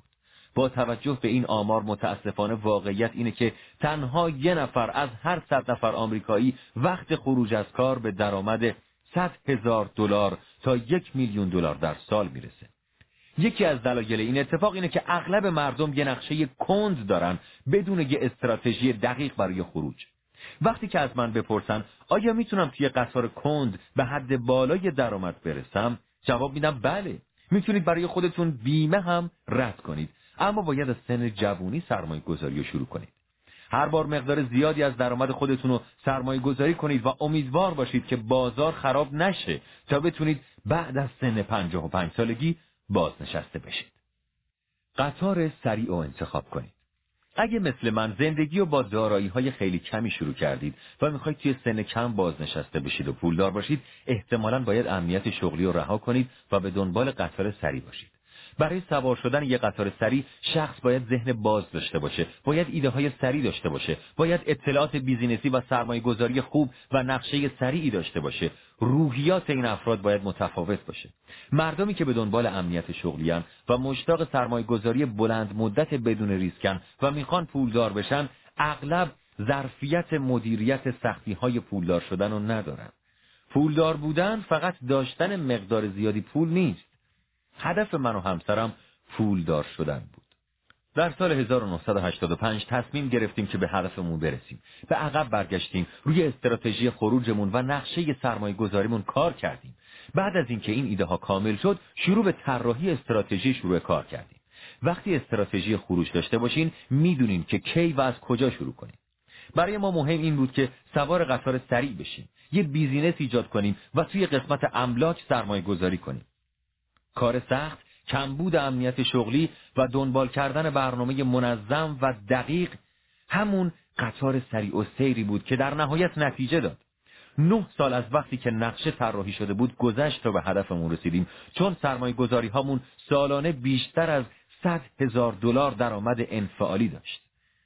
با توجه به این آمار متاسفانه واقعیت اینه که تنها یه نفر از هر صد نفر آمریکایی وقت خروج از کار به درآمد صد هزار دلار تا یک میلیون دلار در سال میرسه. یکی از دلایل این اتفاق اینه که اغلب مردم یه نقشه کند دارن بدون یه استراتژی دقیق برای خروج. وقتی که از من بپرسن آیا میتونم توی قطار کند به حد بالای درآمد برسم، جواب میدم بله. میتونید برای خودتون بیمه هم رد کنید، اما باید از سن جوونی سرمایه گذاری رو شروع کنید. هر بار مقدار زیادی از درآمد خودتون رو سرمایه گذاری کنید و امیدوار باشید که بازار خراب نشه تا بتونید بعد از سن پنجاه و پنج سالگی بازنشسته بشید. قطار سریع رو انتخاب کنید. اگه مثل من زندگی رو با دارایی‌های خیلی کمی شروع کردید و میخواید توی سن کم بازنشسته بشید و پولدار باشید، احتمالاً باید امنیت شغلی رو رها کنید و به دنبال قطار سریع باشید. برای سوار شدن یک قطار سریع شخص باید ذهن باز داشته باشه، باید ایده های سریع داشته باشه، باید اطلاعات بیزینسی و سرمایه گذاری خوب و نقشه سریعی داشته باشه. روحیات این افراد باید متفاوت باشه. مردمی که به دنبال امنیت شغلی ان و مشتاق سرمایه گذاری بلند مدت بدون ریسکن و میخوان پولدار بشن، اغلب ظرفیت مدیریت سختی های پولدار شدن رو ندارن. پولدار بودن فقط داشتن مقدار زیادی پول نیست. هدف من و همسرم پولدار شدن بود. در سال هزار و نهصد و هشتاد و پنج تصمیم گرفتیم که به هدفمون برسیم. به عقب برگشتیم، روی استراتژی خروجمون و نقشه سرمایه گذاریمون کار کردیم. بعد از اینکه این ایده ها کامل شد، شروع به طراحی استراتژی شروع کار کردیم. وقتی استراتژی خروج داشته باشین، میدونین که کی و از کجا شروع کنین. برای ما مهم این بود که سوار قطار سریع بشیم، یه بیزینس ایجاد کنیم و توی قسمت املاک سرمایه گذاری کنیم. کار سخت، کمبود امنیت شغلی و دنبال کردن برنامه منظم و دقیق همون قطار سریع و سیری بود که در نهایت نتیجه داد. نه سال از وقتی که نقشه طراحی شده بود گذشت تا به هدفمون رسیدیم، چون سرمایه گذاری هامون سالانه بیشتر از صد هزار دلار درآمد انفعالی داشت.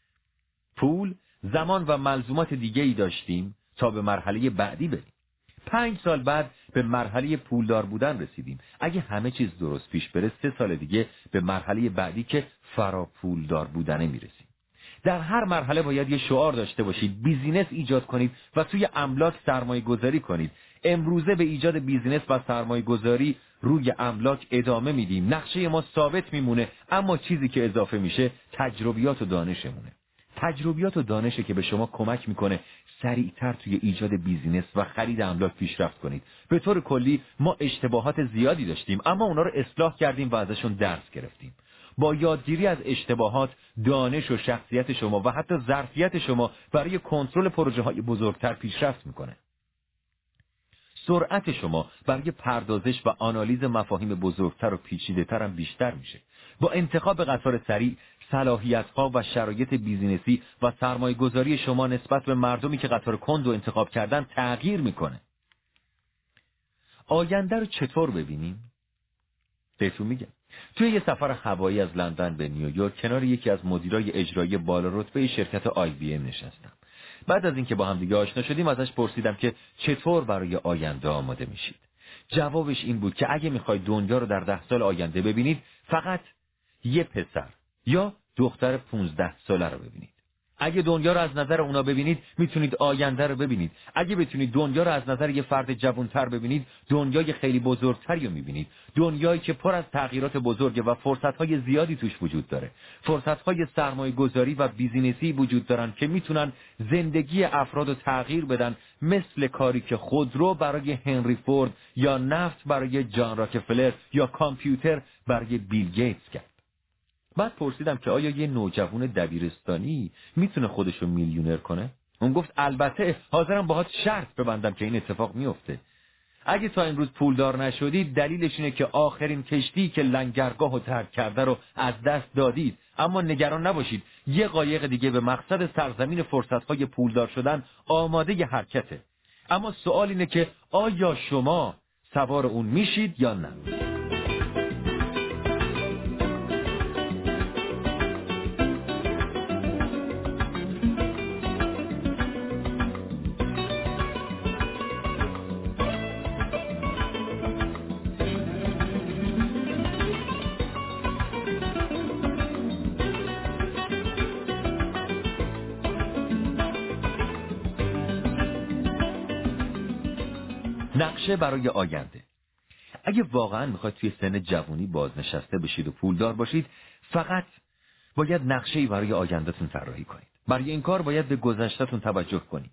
پول، زمان و ملزومات دیگه ای داشتیم تا به مرحله بعدی بریم. پنج سال بعد به مرحله پولدار بودن رسیدیم. اگه همه چیز درست پیش بره، سه سال دیگه به مرحله بعدی که فرا پولدار بودنه میرسیم. در هر مرحله باید یه شعار داشته باشید، بیزینس ایجاد کنید و توی املاک سرمایه گذاری کنید. امروزه به ایجاد بیزینس و سرمایه گذاری روی املاک ادامه میدیم. نقشه ما ثابت میمونه، اما چیزی که اضافه میشه تجربیات و دانشمونه. تجربیات و دانشه که به شما کمک میکنه سریعتر توی ایجاد بیزینس و خرید املاک پیشرفت کنید. به طور کلی ما اشتباهات زیادی داشتیم، اما اونا رو اصلاح کردیم و ازشون درس گرفتیم. با یادگیری از اشتباهات، دانش و شخصیت شما و حتی ظرفیت شما برای کنترل پروژه های بزرگتر پیشرفت میکنه. سرعت شما برای پردازش و آنالیز مفاهیم بزرگتر و پیچیده‌تر هم بیشتر میشه. با انتخاب قطار سریع، صلاحیت‌ها و شرایط بیزینسی و سرمایه‌گذاری شما نسبت به مردمی که قطار کند رو انتخاب کردن تغییر میکنه. آینده رو چطور ببینیم؟ بهتون میگم. توی یه سفر هوایی از لندن به نیویورک کنار یکی از مدیرای اجرایی بالا رتبه شرکت آی بی ام نشستم. بعد از اینکه با هم دیگه آشنا شدیم ازش پرسیدم که چطور برای آینده آماده میشید. جوابش این بود که اگه میخواید دنیا رو در ده سال آینده ببینید، فقط یه پسر یا دختر پونزده ساله رو ببینید. اگه دنیا رو از نظر اونا ببینید، میتونید آینده رو ببینید. اگه بتونید دنیا رو از نظر یه فرد جوانتر ببینید، دنیای خیلی بزرگتری رو میبینید. دنیایی که پر از تغییرات بزرگه و فرصتهای زیادی توش وجود داره. فرصتهای سرمایه گذاری و بیزینسی وجود دارن که میتونن زندگی افراد رو تغییر بدن، مثل کاری که خودرو برای هنری فورد یا نفت برای جان راکفلر یا کامپیوتر برای بیل گیتس کرد. بعد پرسیدم که آیا یه نوجوان دبیرستانی میتونه خودشو میلیونر کنه؟ اون گفت البته، حاضرم باهات شرط ببندم که این اتفاق میفته. اگه تا امروز پولدار نشدید، دلیلش اینه که آخرین کشتی که لنگرگاهو ترک کرده رو از دست دادید. اما نگران نباشید، یه قایق دیگه به مقصد سرزمین فرصت‌های پولدار شدن آماده ی حرکته. اما سوال اینه که آیا شما سوار اون میشید یا نه؟ نقشه برای آینده. اگه واقعا میخواید توی سن جوانی بازنشسته بشید و پولدار باشید، فقط باید نقشه‌ای برای آیندهتون طراحی کنید. برای این کار باید به گذشته‌تون توجه کنید.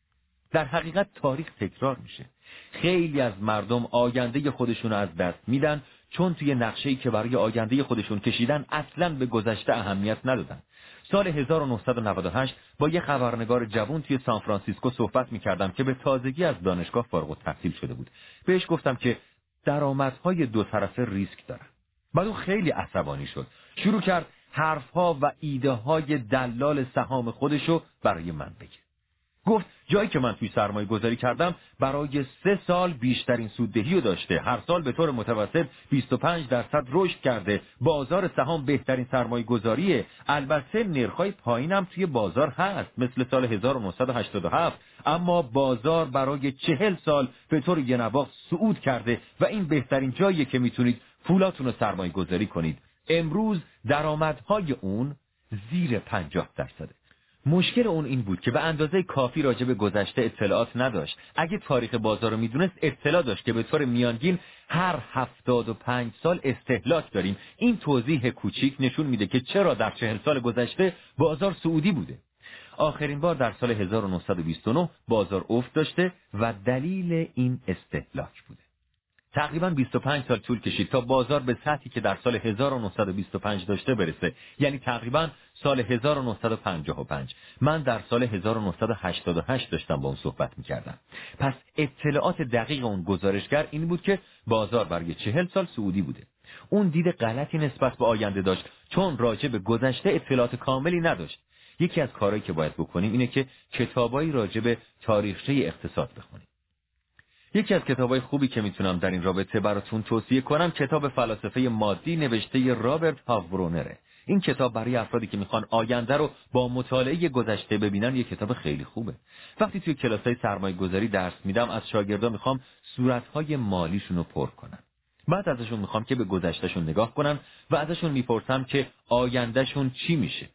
در حقیقت تاریخ تکرار میشه. خیلی از مردم آینده خودشون رو از دست میدن چون توی نقشه‌ای که برای آینده خودشون کشیدن اصلاً به گذشته اهمیت ندادن. سال هزار و نهصد و نود و هشت با یه خبرنگار جوان توی سان فرانسیسکو صحبت میکردم که به تازگی از دانشگاه فارغ التحصیل شده بود. بهش گفتم که درآمدهای دو طرفه ریسک دارن. بعد اون خیلی عصبانی شد. شروع کرد حرفها و ایده های دلال سهام خودشو برای من بگه. گفت جایی که من توی سرمایه گذاری کردم برای سه سال بیشترین سوددهی رو داشته، هر سال به طور متوسط بیست و پنج درصد رشد کرده، بازار سهام بهترین سرمایه گذاریه. البته نرخ‌های پایینم توی بازار هست مثل سال هزار و نهصد و هشتاد و هفت، اما بازار برای چهل سال به طور ینواخت صعود کرده و این بهترین جاییه که میتونید پولاتون رو سرمایه گذاری کنید. امروز درآمدهای اون زیر پنجاه درصده. مشکل اون این بود که به اندازه کافی راجع به گذشته اطلاعات نداشت. اگه تاریخ بازار رو میدونست اطلاع داشت که به طور میانگین هر هفتاد و پنج سال استهلاک داریم. این توضیح کوچیک نشون میده که چرا در چهل سال گذشته بازار سعودی بوده. آخرین بار در سال هزار و نهصد و بیست و نه بازار افت داشته و دلیل این استهلاک بوده. تقریباً بیست و پنج سال طول کشید تا بازار به سطحی که در سال هزار و نهصد و بیست و پنج داشته برسه، یعنی تقریباً سال هزار و نهصد و پنجاه و پنج. من در سال هزار و نهصد و هشتاد و هشت داشتم با اون صحبت می‌کردم. پس اطلاعات دقیق اون گزارشگر این بود که بازار برای چهل سال سعودی بوده. اون دید غلطی نسبت به آینده داشت چون راجع به گذشته اطلاعات کاملی نداشت. یکی از کارهایی که باید بکنیم اینه که کتابایی راجع به تاریخچه اقتصاد بخونیم. یکی از کتابای خوبی که میتونم در این رابطه براتون توصیه کنم کتاب فلاسفه مادی نوشته رابرت هاوبرونره. این کتاب برای افرادی که میخوان آینده رو با مطالعه گذشته ببینن یک کتاب خیلی خوبه. وقتی توی کلاسای سرمایه گذاری درس میدم از شاگردا میخوام صورتهای مالیشون رو پر کنن. بعد ازشون میخوام که به گذشتهشون نگاه کنن و ازشون میپرسم که آیندهشون چی میشه.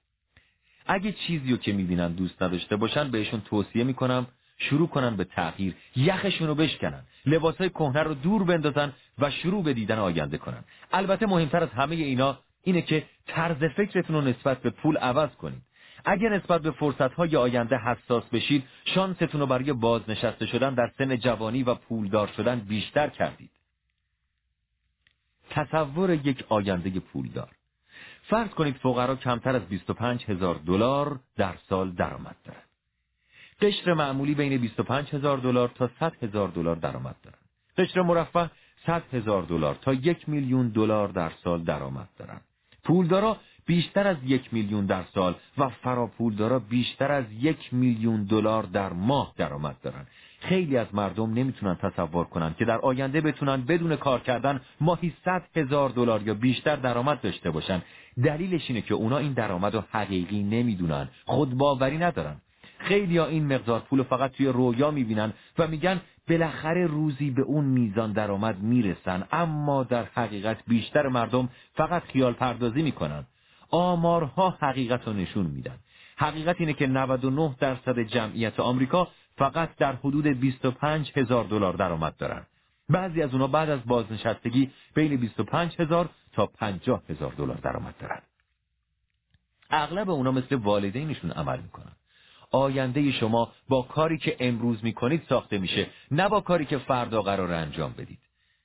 اگه چیزی رو که میبینن دوست نداشته باشن بهشون توصیه میکنم شروع کنن به تغییر، یخشون رو بشکنن، لباسای کهنه رو دور بندازن و شروع به دیدن آینده کنن. البته مهمتر از همه اینا اینه که طرز فکرتون رو نسبت به پول عوض کنید. اگر نسبت به فرصت‌های آینده حساس بشید، شانستون رو برای بازنشسته شدن در سن جوانی و پولدار شدن بیشتر کردید. تصور یک آینده پولدار. فرض کنید فقرا کمتر از بیست و پنج هزار دلار در سال درآمد دارن. قشر معمولی بین بیست و پنج هزار دلار تا صد هزار دلار درآمد دارن. قشر مرفه صد هزار دلار تا یک میلیون دلار در سال درآمد دارن. پولدارا بیشتر از یک میلیون در سال و فراپولدارا بیشتر از یک میلیون دلار در ماه درآمد دارن. خیلی از مردم نمیتونن تصور کنن که در آینده بتونن بدون کار کردن ماهی صد هزار دلار یا بیشتر درآمد داشته باشن. دلیلش اینه که اونا این درآمد رو حقیقی نمیدونن، خودباوری ندارن. خیلی ها این مقدار پول فقط توی رویا میبینن و میگن بالاخره روزی به اون میزان درآمد میرسن، اما در حقیقت بیشتر مردم فقط خیال پردازی میکنن. آمارها حقیقت رو نشون میدن. حقیقت اینه که نود و نه درصد جمعیت آمریکا فقط در حدود بیست و پنج هزار دلار درآمد دارن. بعضی از اونا بعد از بازنشستگی بین بیست و پنج هزار تا پنجاه هزار دلار درآمد دارن. اغلب اونا مثل والدینشون عمل میکنن. آینده شما با کاری که امروز میکنید ساخته میشه، نه با کاری که فردا قراره انجام بدید.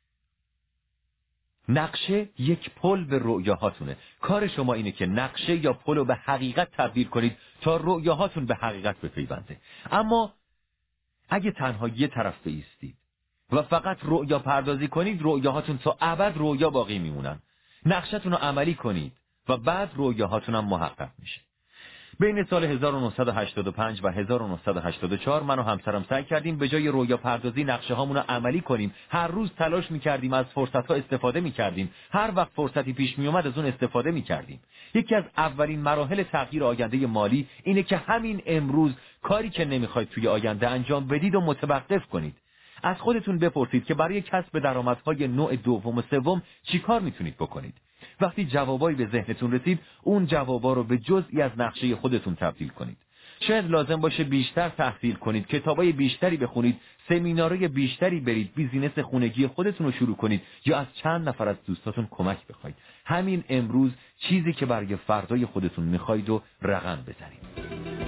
نقشه یک پل به رؤیاهاتونه. کار شما اینه که نقشه یا پل رو به حقیقت تبدیل کنید تا رؤیاهاتون به حقیقت بپیونده. اما اگه تنها یه طرف بایستید و فقط رؤیا پردازی کنید، رؤیاهاتون تا ابد رؤیا باقی میمونن. نقشه‌تون رو عملی کنید و بعد رؤیاهاتون هم محقق میشه. بین سال هزار و نهصد و هشتاد و پنج و هزار و نهصد و هشتاد و چهار من و همسرم سعی کردیم به جای رویا پردازی نقشه هامون رو عملی کنیم. هر روز تلاش میکردیم، از فرصت ها استفاده میکردیم. هر وقت فرصتی پیش میومد از اون استفاده میکردیم. یکی از اولین مراحل تغییر آینده مالی اینه که همین امروز کاری که نمیخواید توی آینده انجام بدید و متوقف کنید. از خودتون بپرسید که برای کسب درآمدهای نوع دوم و سوم چیکار میتونید بکنید. وقتی جوابایی به ذهنتون رسید، اون جوابا رو به جزئی از نقشه خودتون تبدیل کنید. شاید لازم باشه بیشتر تحصیل کنید، کتابای بیشتری بخونید، سمینارهای بیشتری برید، بیزینس خونگی خودتون رو شروع کنید یا از چند نفر از دوستاتون کمک بخواید. همین امروز چیزی که برای فردای خودتون میخواید و رقم بزنید.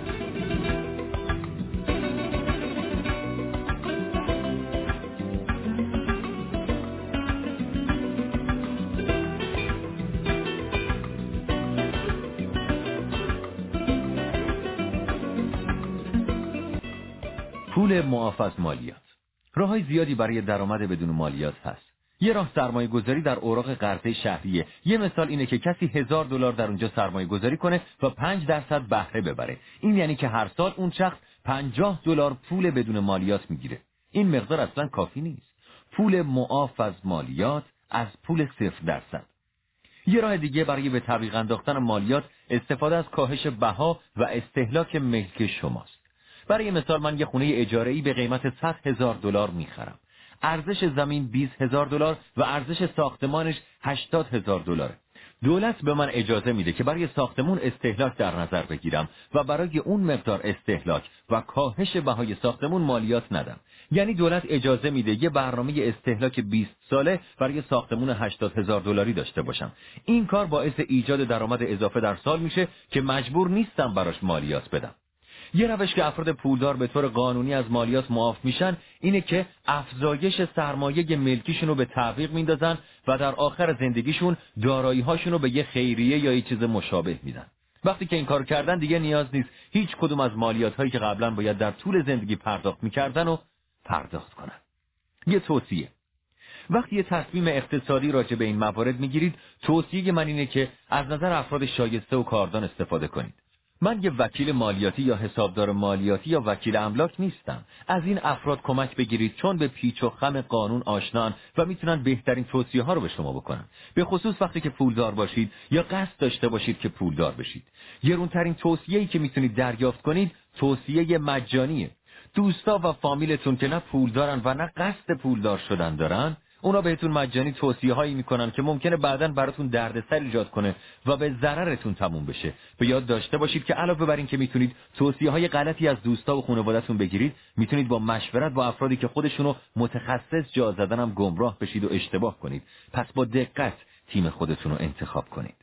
پول معاف از مالیات. راه‌های زیادی برای درآمد بدون مالیات هست. یه راه سرمایه گذاری در اوراق قرضه شهریه. یه مثال اینه که کسی هزار دلار در اونجا سرمایه گذاری کنه و پنج درصد بهره ببره. این یعنی که هر سال اون شخص پنجاه دلار پول بدون مالیات میگیره. این مقدار اصلا کافی نیست. پول معاف از مالیات از پول صفر درصد. یه راه دیگه برای به تعویق انداختن مالیات استفاده از کاهش بها و استهلاک ملک شماست. برای مثال من یه خونه اجاره‌ای به قیمت صد هزار دلار میخرم. ارزش زمین بیست هزار دلار و ارزش ساختمانش هشتاد هزار دلاره. دولت به من اجازه میده که برای ساختمون استهلاک در نظر بگیرم و برای اون مقدار استهلاک و کاهش بهای ساختمون مالیات ندم. یعنی دولت اجازه میده یه برنامه استهلاک بیست ساله برای ساختمون هشتاد هزار دلاری داشته باشم. این کار باعث ایجاد درآمد اضافه در سال میشه که مجبور نیستم براش مالیات بدم. یه روش که افراد پولدار به طور قانونی از مالیات معاف میشن اینه که افزایش سرمایه ملکیشون رو به تعویق میندازن و در آخر زندگیشون دارایی‌هاشون رو به یه خیریه یا یه چیز مشابه میدن. وقتی که این کار کردن دیگه نیاز نیست هیچ کدوم از مالیات‌هایی که قبلا باید در طول زندگی پرداخت میکردن رو پرداخت کنن. یه توصیه: وقتی یه تصمیم اقتصادی راجع به این موارد میگیرید، توصیه من اینه که از نظر افراد شایسته و کاردان استفاده کنید. من یه وکیل مالیاتی یا حسابدار مالیاتی یا وکیل املاک نیستم. از این افراد کمک بگیرید چون به پیچ و خم قانون آشنان و میتونن بهترین توصیه ها رو به شما بکنن. به خصوص وقتی که پولدار باشید یا قصد داشته باشید که پولدار بشید. گرونترین توصیه‌ای که میتونید دریافت کنید توصیه مجانیه. دوستا و فامیلتون که نه پولدارن و نه قصد پولدار شدن دارن، اونا بهتون مجانی توصیه هایی میکنن که ممکنه بعداً براتون دردسر ایجاد کنه و به ضررتون تموم بشه. به یاد داشته باشید که علاوه بر این که میتونید توصیه های غلطی از دوستا و خانواده‌تون بگیرید، میتونید با مشورت با افرادی که خودشونو متخصص جا زدن هم گمراه بشید و اشتباه کنید. پس با دقت تیم خودتون رو انتخاب کنید.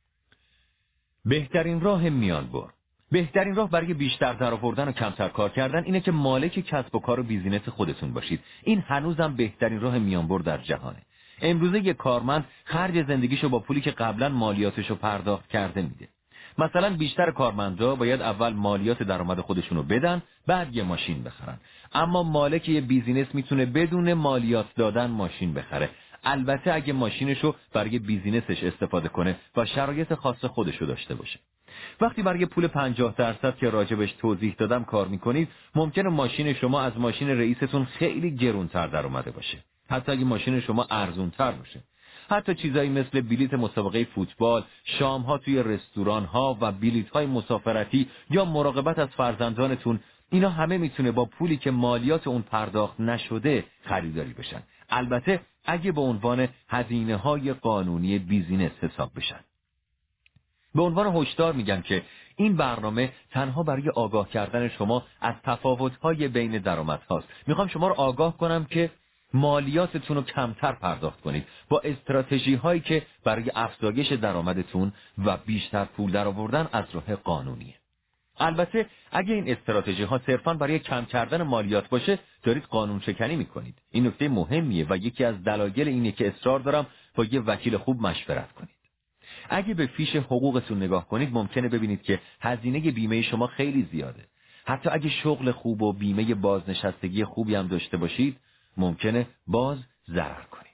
بهترین راه میان بر. بهترین راه برای بیشتر درآوردن و کمتر کار کردن اینه که مالک کسب و کار و بیزینس خودتون باشید. این هنوزم بهترین راه میانبر در جهانه. امروزه یک کارمند خرج زندگیشو با پولی که قبلا مالیاتشو پرداخت کرده میده. مثلا بیشتر کارمندا باید اول مالیات درآمد خودشونو بدن، بعد یه ماشین بخرن. اما مالک یه بیزینس میتونه بدون مالیات دادن ماشین بخره. البته اگه ماشینشو برای بیزینسش استفاده کنه و شرایط خاص خودشو داشته باشه. وقتی برای پول پنجاه درصد که راجبش توضیح دادم کار میکنید، ممکنه ماشین شما از ماشین رئیستون خیلی گرونتر در اومده باشه. حتی اگه ماشین شما ارزونتر باشه. حتی چیزایی مثل بلیت مسابقه فوتبال، شام‌ها توی رستوران‌ها و بلیت‌های مسافرتی یا مراقبت از فرزندانتون، اینا همه میتونه با پولی که مالیات اون پرداخت نشده خریداری بشن. البته اگه به عنوان هزینه‌های قانونی بیزینس حساب بشن. به عنوان هشدار میگم که این برنامه تنها برای آگاه کردن شما از تفاوت‌های بین درآمدهاست. میخوام شما رو آگاه کنم که مالیاتتون رو کمتر پرداخت کنید با استراتژی هایی که برای افزایش درآمدتون و بیشتر پول درآوردن از راه قانونیه. البته اگه این استراتژی ها صرفاً برای کم کردن مالیات باشه، دارید قانون شکنی میکنید. این نکته مهمیه و یکی از دلایل اینه که اصرار دارم با یه وکیل خوب مشورت کنید. اگه به فیش حقوقتون نگاه کنید، ممکنه ببینید که هزینه بیمه شما خیلی زیاده. حتی اگه شغل خوب و بیمه بازنشستگی خوبی هم داشته باشید، ممکنه باز ضرر کنید.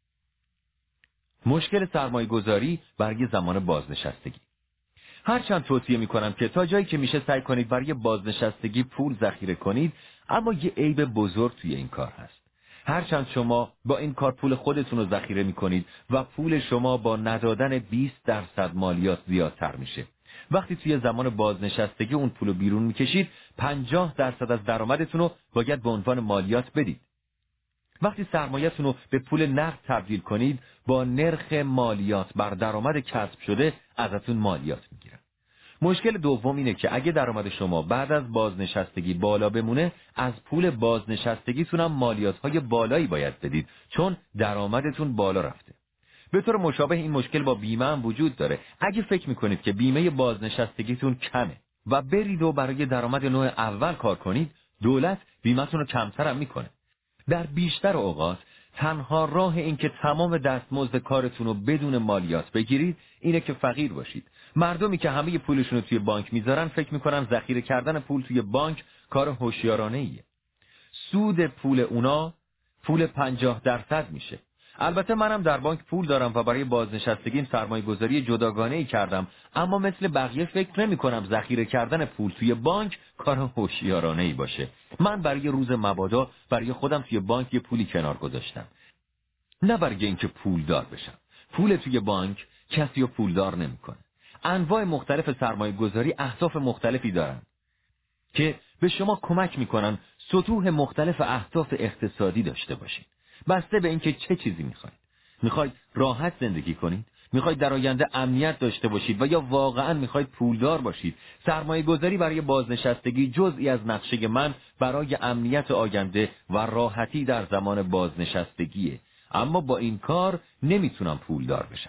مشکل سرمایه گذاری برای زمان بازنشستگی. هرچند توصیه میکنم که تا جایی که میشه سعی کنید برای بازنشستگی پول ذخیره کنید، اما یه عیب بزرگ توی این کار هست. هرچند شما با این کار پول خودتون رو ذخیره میکنید و پول شما با ندادن بیست درصد مالیات زیادتر میشه. وقتی توی زمان بازنشستگی اون پول رو بیرون میکشید، پنجاه درصد از درآمدتون رو باید به عنوان مالیات بدید. وقتی سرمایه‌تون رو به پول نقد تبدیل کنید، با نرخ مالیات بر درآمد کسب شده ازتون مالیات میگیرن. مشکل دوم اینه که اگه درآمد شما بعد از بازنشستگی بالا بمونه، از پول بازنشستگیتون هم مالیات‌های بالایی باید بدید، چون درآمدتون بالا رفته. به طور مشابه این مشکل با بیمه هم وجود داره. اگه فکر میکنید که بیمه بازنشستگیتون کمه و برید و برای درآمد نوع اول کار کنید، دولت بیمه‌تون رو کمتر هم میکنه. در بیشتر اوقات تنها راه این که تمام دستمزد کارتون رو بدون مالیات بگیرید اینه که فقیر باشید. مردمی که همه پولشون رو توی بانک میذارن فکر میکنن ذخیره کردن پول توی بانک کار هوشیارانه ایه. سود پول اونا پول پنجاه درصد میشه. البته منم در بانک پول دارم و برای بازنشستگیم سرمایه گذاری جداگانه ای کردم، اما مثل بقیه فکر نمی کنم ذخیره کردن پول توی بانک کار هوشیارانه ای باشه. من برای روز مبادا برای خودم توی بانک یه پولی کنار گذاشتم، نه برای اینکه پولدار بشم. پول توی بانک کسی رو پولدار نمیکنه. انواع مختلف سرمایه گذاری اهداف مختلفی دارن که به شما کمک میکنن سطوح مختلف اهداف اقتصادی داشته باشین، بسته به اینکه چه چیزی میخواید. میخواید راحت زندگی کنید؟ میخواید در آینده امنیت داشته باشید؟ و یا واقعا میخواید پولدار باشید؟ سرمایه گذاری برای بازنشستگی جزئی از نقشه من برای امنیت آینده و راحتی در زمان بازنشستگیه، اما با این کار نمیتونم پولدار بشم.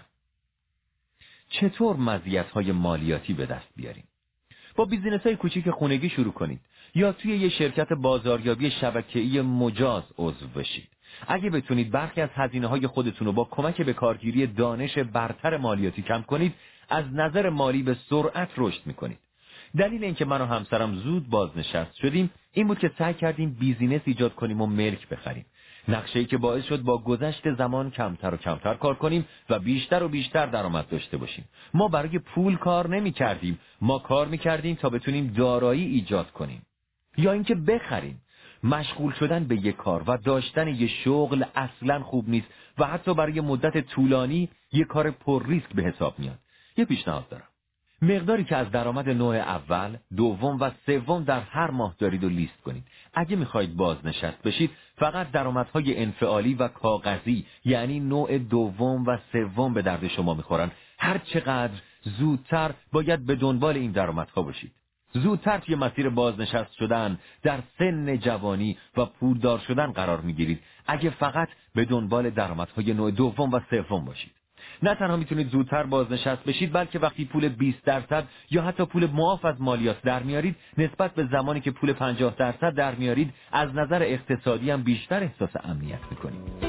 چطور مزیت‌های مالیاتی به دست بیاریم؟ با بیزینس‌های کوچیک خونگی شروع کنید یا توی یه شرکت بازاریابی شبکه‌ای مجاز عضو بشید. اگه بتونید برخی از هزینه‌های خودتون رو با کمک به کارگیری دانش برتر مالیاتی کم کنید، از نظر مالی به سرعت رشد می‌کنید. دلیل اینکه من و همسرم زود بازنشست شدیم این بود که سعی کردیم بیزینس ایجاد کنیم و ملک بخریم. نقشه‌ای که باعث شد با گذشت زمان کمتر و کمتر کار کنیم و بیشتر و بیشتر درآمد داشته باشیم. ما برای پول کار نمی‌کردیم، ما کار می‌کردیم تا بتونیم دارایی ایجاد کنیم یا اینکه بخریم. مشغول شدن به یک کار و داشتن یک شغل اصلاً خوب نیست و حتی برای مدت طولانی یک کار پر ریسک به حساب میاد. یه پیشنهاد دارم. مقداری که از درآمد نوع اول، دوم و سوم در هر ماه دارید و لیست کنید. اگه میخواید بازنشست بشید، فقط درآمدهای انفعالی و کاغذی یعنی نوع دوم و سوم به درد شما میخورن. هر چقدر زودتر باید به دنبال این درآمدها باشید. زودتر توی مسیر بازنشست شدن در سن جوانی و پولدار شدن قرار میگیرید اگه فقط به دنبال درآمدهای نوع دوم و سوم باشید. نه تنها میتونید زودتر بازنشست بشید، بلکه وقتی پول بیست درصد یا حتی پول معاف از مالیات در میارید نسبت به زمانی که پول پنجاه درصد در میارید، از نظر اقتصادی هم بیشتر احساس امنیت میکنید.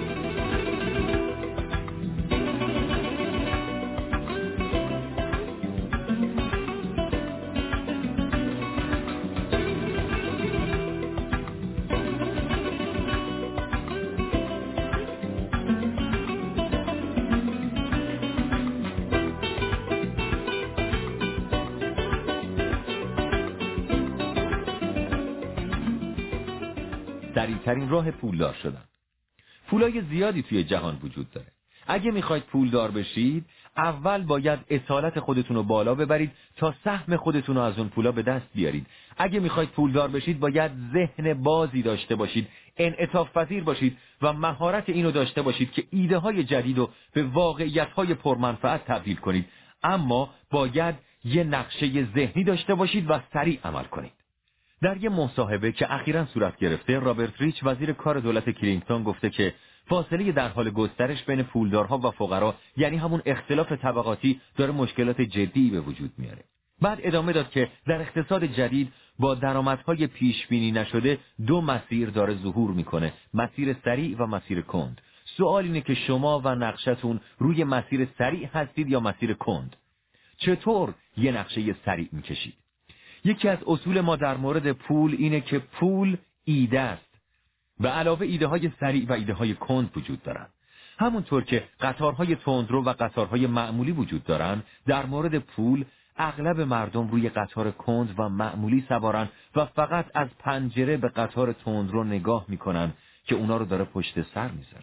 سریع‌ترین راه پولدار شدن. پولای زیادی توی جهان وجود داره. اگه میخواید پولدار بشید، اول باید اصالت خودتون رو بالا ببرید تا سهم خودتون رو از اون پولا به دست بیارید. اگه میخواید پولدار بشید، باید ذهن بازی داشته باشید، انعطاف پذیر باشید و مهارت اینو داشته باشید که ایده های جدید رو به واقعیت های پرمنفعت تبدیل کنید. اما باید یه نقشه ذهنی داشته باشید و سریع عمل کنید. در یه مصاحبه که اخیراً صورت گرفته، رابرت ریچ وزیر کار دولت کلینتون گفته که فاصله در حال گسترش بین پولدارها و فقرا، یعنی همون اختلاف طبقاتی، داره مشکلات جدی به وجود میاره. بعد ادامه داد که در اقتصاد جدید با درآمدهای پیش بینی نشده دو مسیر داره ظهور میکنه، مسیر سریع و مسیر کند. سوال اینه که شما و نقشتون روی مسیر سریع هستید یا مسیر کند؟ چطور یه نقشه سریع میکشید؟ یکی از اصول ما در مورد پول اینه که پول ایده است. به علاوه ایده های سریع و ایده های کند وجود دارن. همونطور که قطارهای تندرو و قطارهای معمولی وجود دارن، در مورد پول اغلب مردم روی قطار کند و معمولی سوارن و فقط از پنجره به قطار تندرو نگاه میکنن که اونا رو داره پشت سر میذاره.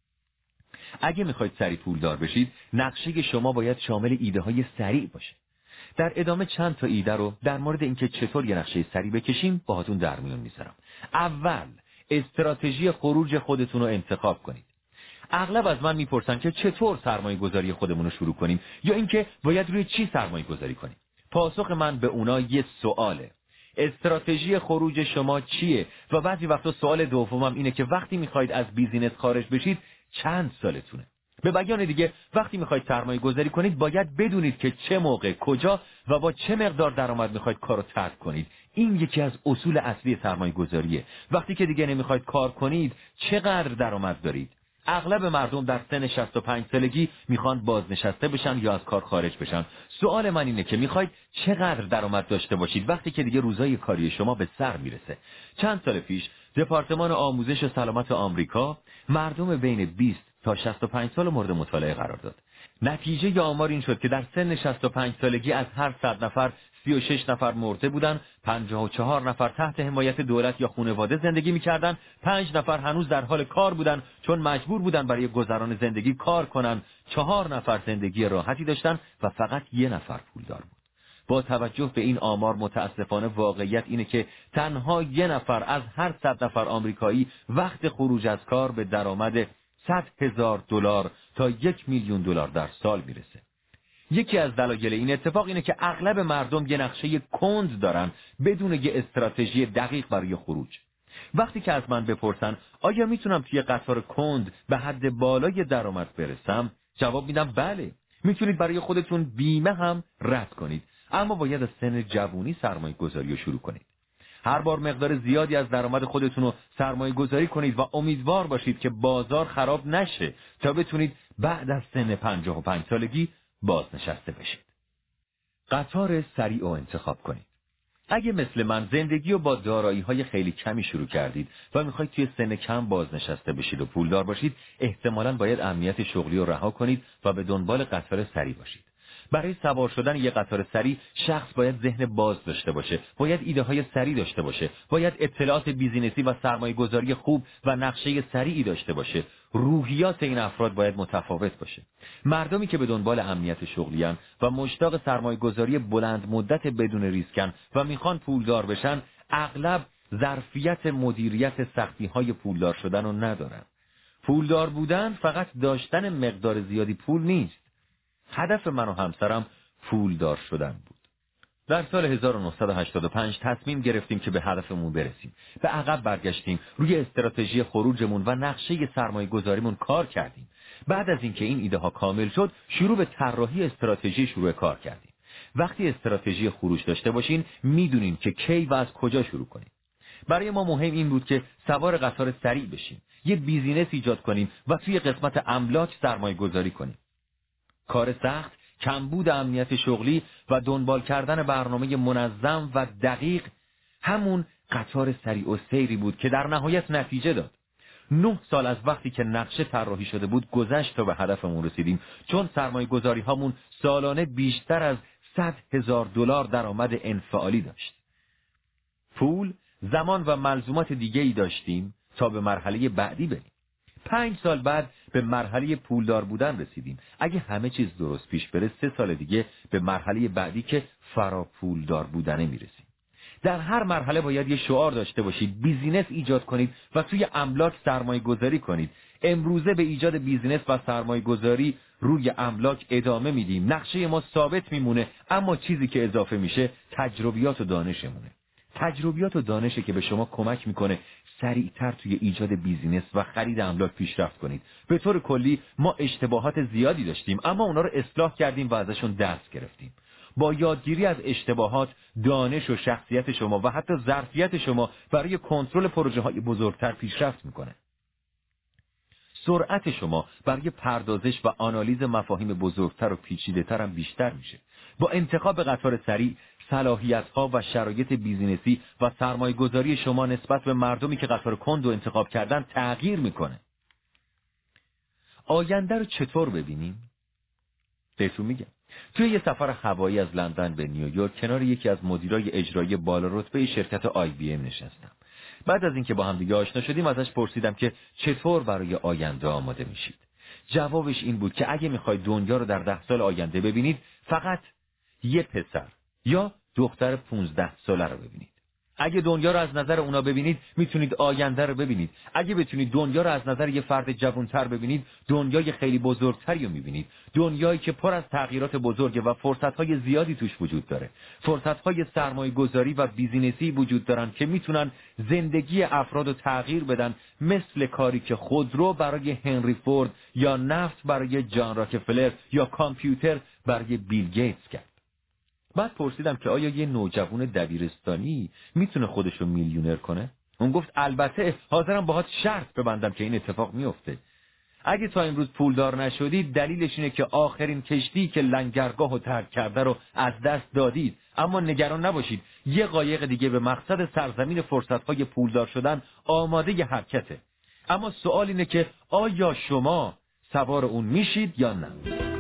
اگه میخواید سریع پولدار بشید، نقشه شما باید شامل ایده های سریع باشه. در ادامه چند تا ایده رو در مورد اینکه چطور یه نقشه سریع بکشیم باهاتون در میون میذارم. اول، استراتژی خروج خودتون رو انتخاب کنید. اغلب از من میپرسن که چطور سرمایه گذاری خودمون رو شروع کنیم یا اینکه باید روی چی سرمایه گذاری کنیم. پاسخ من به اونا یه سواله: استراتژی خروج شما چیه؟ و بعضی وقتا سوال دومم اینه که وقتی میخواید از بیزینس خارج بشید چند سالتونه؟ به بیان دیگه وقتی میخواید سرمایه گذاری کنید باید بدونید که چه موقع، کجا و با چه مقدار درآمد میخواید کارو ترک کنید. این یکی از اصول اصلی سرمایه گذاریه. وقتی که دیگه نمیخواید کار کنید چقدر درآمد دارید؟ اغلب مردم در سن شصت و پنج سالگی میخوان بازنشسته بشن یا از کار خارج بشن. سوال من اینه که میخواید چقدر درآمد داشته باشید وقتی که دیگه روزای کاری شما به سر میرسه؟ چند سال پیش دپارتمان آموزش سلامت آمریکا مردم بین بیست تا شصت و پنج سال مورد مطالعه قرار داد. نتیجه آمار این شد که در سن شصت و پنج سالگی از هر صد نفر سی و شش نفر مرده بودن، پنجاه و چهار نفر تحت حمایت دولت یا خانواده زندگی می‌کردند، پنج نفر هنوز در حال کار بودن چون مجبور بودن برای گذران زندگی کار کنن، چهار نفر زندگی راحتی داشتن و فقط یک نفر پولدار بود. با توجه به این آمار متاسفانه واقعیت اینه که تنها یک نفر از هر صد نفر آمریکایی وقت خروج از کار به درآمد صد هزار دلار تا یک میلیون دلار در سال میرسه. یکی از دلایل این اتفاق اینه که اغلب مردم یه نقشه کند دارن بدون یه استراتژی دقیق برای خروج. وقتی که از من بپرسن آیا میتونم توی قطار کند به حد بالای درآمد برسم؟ جواب میدم بله. میتونید برای خودتون بیمه هم رد کنید، اما باید از سن جوونی سرمایه گذاری رو شروع کنید. هر بار مقدار زیادی از درآمد خودتون رو سرمایه گذاری کنید و امیدوار باشید که بازار خراب نشه تا بتونید بعد از سن پنجاه و پنج سالگی بازنشسته بشید. قطار سریع رو انتخاب کنید. اگه مثل من زندگی رو با دارایی‌های خیلی کمی شروع کردید و میخواید توی سن کم بازنشسته بشید و پولدار باشید، احتمالاً باید امنیت شغلی رو رها کنید و به دنبال قطار سریع باشید. برای سوار شدن یک قطار سریع شخص باید ذهن باز داشته باشه، باید ایده های سریع داشته باشه، باید اطلاعات بیزینسی و سرمایه گذاری خوب و نقشه سریعی داشته باشه. روحیات این افراد باید متفاوت باشه. مردمی که به دنبال امنیت شغلیان و مشتاق سرمایه گذاری بلند مدت بدون ریسکن و میخوان پولدار بشن، اغلب ظرفیت مدیریت سختی های پولدار شدن رو ندارن. پولدار بودن فقط داشتن مقدار زیادی پول نیست. هدف من و همسرم پولدار شدن بود. در سال هزار و نهصد و هشتاد و پنج تصمیم گرفتیم که به هدفمون برسیم. به عقب برگشتیم، روی استراتژی خروجمون و نقشه سرمایه گذاریمون کار کردیم. بعد از اینکه این ایده ها کامل شد، شروع به طراحی استراتژی شروع کار کردیم. وقتی استراتژی خروج داشته باشین، میدونین که کی و از کجا شروع کنیم. برای ما مهم این بود که سوار قطار سریع بشیم، یه بیزینس ایجاد کنیم و توی قسمت املاک سرمایه گذاری کنیم. کار سخت، کمبود امنیت شغلی و دنبال کردن برنامه منظم و دقیق همون قطار سریع و سیری بود که در نهایت نتیجه داد. نه سال از وقتی که نقشه طراحی شده بود گذشت تا به هدفمون رسیدیم، چون سرمایه گذاری هامون سالانه بیشتر از صد هزار دلار درآمد انفعالی داشت. پول، زمان و ملزومات دیگه‌ای داشتیم تا به مرحله بعدی بریم. پنج سال بعد به مرحله پولدار بودن رسیدیم. اگه همه چیز درست پیش بره سه سال دیگه به مرحله بعدی که فرا پولدار بودنه میرسیم. در هر مرحله باید یه شعار داشته باشید، بیزینس ایجاد کنید و توی املاک سرمایه گذاری کنید. امروزه به ایجاد بیزینس و سرمایه گذاری روی املاک ادامه میدیم. نقشه ما ثابت میمونه، اما چیزی که اضافه میشه تجربیات و دانشمونه. تجربیات و دانشی که به شما کمک میکنه سریعتر توی ایجاد بیزینس و خرید املاک پیشرفت کنید. به طور کلی ما اشتباهات زیادی داشتیم، اما اونا رو اصلاح کردیم و ازشون درس گرفتیم. با یادگیری از اشتباهات، دانش و شخصیت شما و حتی ظرفیت شما برای کنترل پروژه های بزرگتر پیشرفت میکنه. سرعت شما برای پردازش و آنالیز مفاهیم بزرگتر و پیچیده‌تر هم بیشتر میشه. با انتخاب قطار سریع، صلاحیت‌ها و شرایط بیزینسی و سرمایه‌گذاری شما نسبت به مردمی که قطار کند رو انتخاب کردن تغییر میکنه. آینده رو چطور ببینیم؟ بهتون میگم. توی یه سفر هوایی از لندن به نیویورک کنار یکی از مدیرای اجرایی بالا رتبه شرکت آی بی ام نشستم. بعد از اینکه با هم دیگه آشنا شدیم ازش پرسیدم که چطور برای آینده آماده میشید. جوابش این بود که اگه میخواید دنیا رو در ده سال آینده ببینید، فقط یه پسر یا دختر پونزده ساله رو ببینید. اگه دنیا رو از نظر اونا ببینید میتونید آینده رو ببینید. اگه بتونید دنیا رو از نظر یه فرد جوانتر ببینید، دنیای خیلی بزرگتری رو میبینید. دنیایی که پر از تغییرات بزرگه و فرصتهای زیادی توش وجود داره. فرصتهای سرمایه گذاری و بیزینسی وجود دارن که میتونن زندگی افراد رو تغییر بدن، مثل کاری که خودرو برای هنری فورد یا نفت برای جان راکفلر یا کامپیوتر برای بیل گیتس کرد. بعد پرسیدم که آیا یه نوجوان دبیرستانی میتونه خودشو میلیونر کنه؟ اون گفت البته، حاضرم باهات شرط ببندم که این اتفاق میفته. اگه تا امروز پولدار نشدید، دلیلش اینه که آخرین کشتی که لنگرگاه رو ترک کرده رو از دست دادید. اما نگران نباشید، یه قایق دیگه به مقصد سرزمین فرصت‌های پولدار شدن آماده ی حرکته. اما سوال اینه که آیا شما سوار اون میشید یا نه؟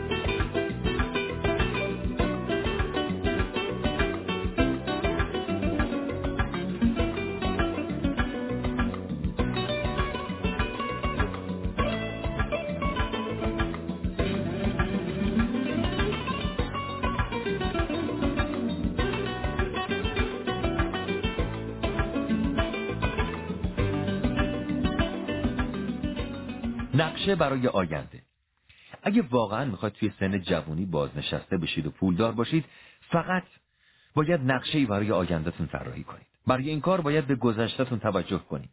نقشه برای آینده. اگه واقعا میخواید توی سن جوانی بازنشسته بشید و پولدار باشید، فقط باید نقشه‌ای برای آیندهتون طراحی کنید. برای این کار باید به گذشته‌تون توجه کنید.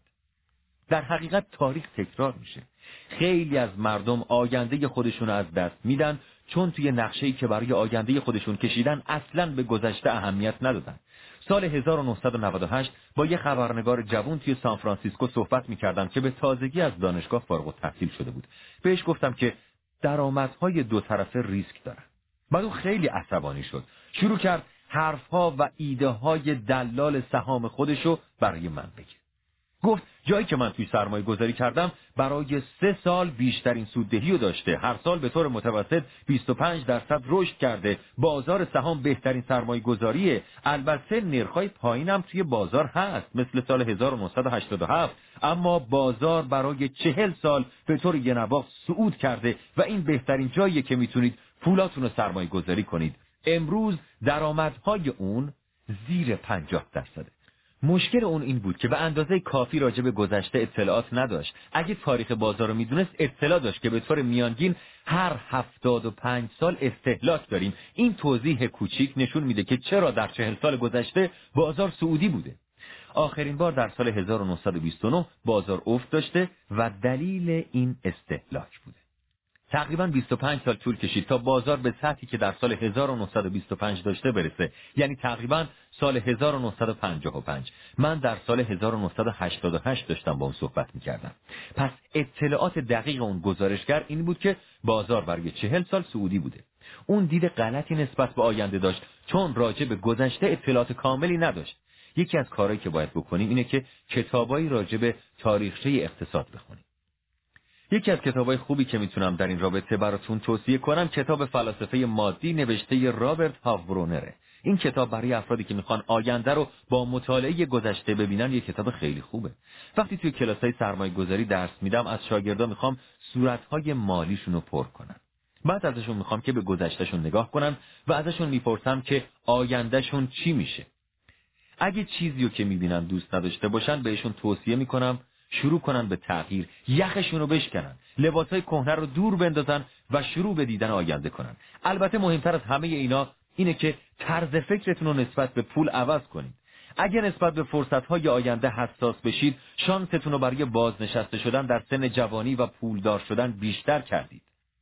در حقیقت تاریخ تکرار میشه. خیلی از مردم آینده خودشون از دست میدن چون توی نقشه‌ای که برای آینده خودشون کشیدن اصلاً به گذشته اهمیت ندادن. سال هزار و نهصد و نود و هشت با یه خبرنگار جوان توی سان فرانسیسکو صحبت می‌کردم که به تازگی از دانشگاه فارغ التحصیل شده بود. بهش گفتم که درآمدهای دو طرفه ریسک دارن. بعد اون خیلی عصبانی شد. شروع کرد حرف‌ها و ایده‌های دلال سهام خودشو برای من بگه. گفت جایی که من توی سرمایه گذاری کردم برای سه سال بیشترین سوددهی رو داشته، هر سال به طور متوسط بیست و پنج درصد رشد کرده، بازار سهام بهترین سرمایه گذاریه. البته نرخ‌های پایینم توی بازار هست مثل سال هزار و نهصد و هشتاد و هفت، اما بازار برای چهل سال به طور ینواخت صعود کرده و این بهترین جاییه که میتونید پولاتون رو سرمایه گذاری کنید. امروز درآمدهای اون زیر پنجاه درصده. مشکل اون این بود که به اندازه کافی راجع به گذشته اطلاعات نداشت. اگه تاریخ بازار رو میدونست، اطلاع داشت که به طور میانگین هر هفتاد و پنج سال استهلاک داریم. این توضیح کوچیک نشون میده که چرا در چهل سال گذشته بازار سعودی بوده. آخرین بار در سال هزار و نهصد و بیست و نه بازار افت داشته و دلیل این استهلاک بوده. تقریباً بیست و پنج سال طول کشید تا بازار به سطحی که در سال هزار و نهصد و بیست و پنج داشته برسه، یعنی تقریباً سال هزار و نهصد و پنجاه و پنج. من در سال هزار و نهصد و هشتاد و هشت داشتم با اون صحبت می‌کردم. پس اطلاعات دقیق اون گزارشگر این بود که بازار برای چهل سال سعودی بوده. اون دید غلطی نسبت به آینده داشت چون راجع به گذشته اطلاعات کاملی نداشت. یکی از کارهایی که باید بکنیم اینه که کتابایی راجع به تاریخچه اقتصاد بخونیم. یکی از کتابای خوبی که میتونم در این رابطه براتون توصیه کنم کتاب فلسفه مادی نوشته رابرت هافبرونره. این کتاب برای افرادی که میخوان آینده رو با مطالعه گذشته ببینن یک کتاب خیلی خوبه. وقتی توی کلاسای سرمایه گذاری درس میدم از شاگردا میخوام صورتهای مالیشون رو پر کنن. بعد ازشون میخوام که به گذشتهشون نگاه کنن و ازشون میپرسم که آیندهشون چی میشه. اگه چیزی رو که میبینن دوست نداشته باشن بهشون توصیه میکنم شروع کنن به تغییر، یخشون رو بشکنن، لباسای کهنه رو دور بندازن و شروع به دیدن آینده کنن. البته مهمتر از همه اینا اینه که طرز فکرتون رو نسبت به پول عوض کنید. اگه نسبت به فرصت‌های آینده حساس بشید، شانستون رو برای بازنشسته شدن در سن جوانی و پولدار شدن بیشتر کردید.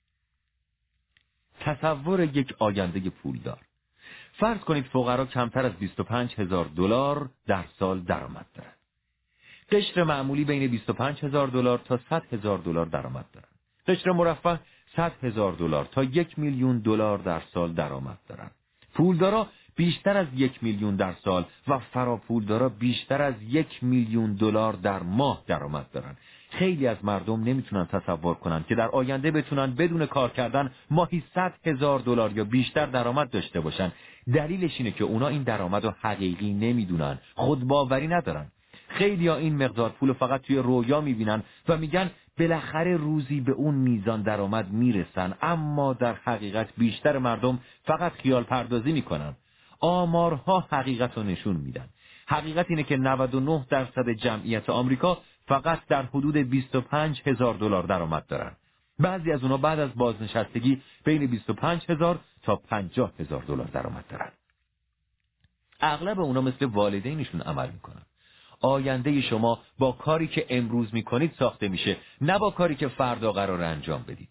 تصور یک آینده پولدار. فرض کنید فقرا کمتر از بیست و پنج هزار دلار در سال درآمد دارند. قشر معمولی بین بیست و پنج هزار دلار تا صد هزار دلار درآمد دارند. قشر مرفه صد هزار دلار تا یک میلیون دلار در سال درآمد دارند. پولدارا بیشتر از یک میلیون در سال و فراپولدارا بیشتر از یک میلیون دلار در ماه درآمد دارند. خیلی از مردم نمیتونن تصور کنن که در آینده بتونن بدون کار کردن ماهی صد هزار دلار یا بیشتر درآمد داشته باشن. دلیلش اینه که اونا این درآمد رو حقیقی نمیدونن، خودباوری ندارن. خیلی ها این مقدار پول فقط توی رویا میبینن و میگن بالاخره روزی به اون میزان درآمد میرسن، اما در حقیقت بیشتر مردم فقط خیال پردازی میکنن. آمارها حقیقت رو نشون میدن. حقیقت اینه که نود و نه درصد جمعیت آمریکا فقط در حدود بیست و پنج هزار دلار درآمد دارن. بعضی از اونا بعد از بازنشستگی بین بیست و پنج هزار تا پنجاه هزار دلار درآمد دارن. اغلب اونا مثل والدینشون عمل میکنن. آینده شما با کاری که امروز میکنید ساخته میشه، نه با کاری که فردا قرار انجام بدید.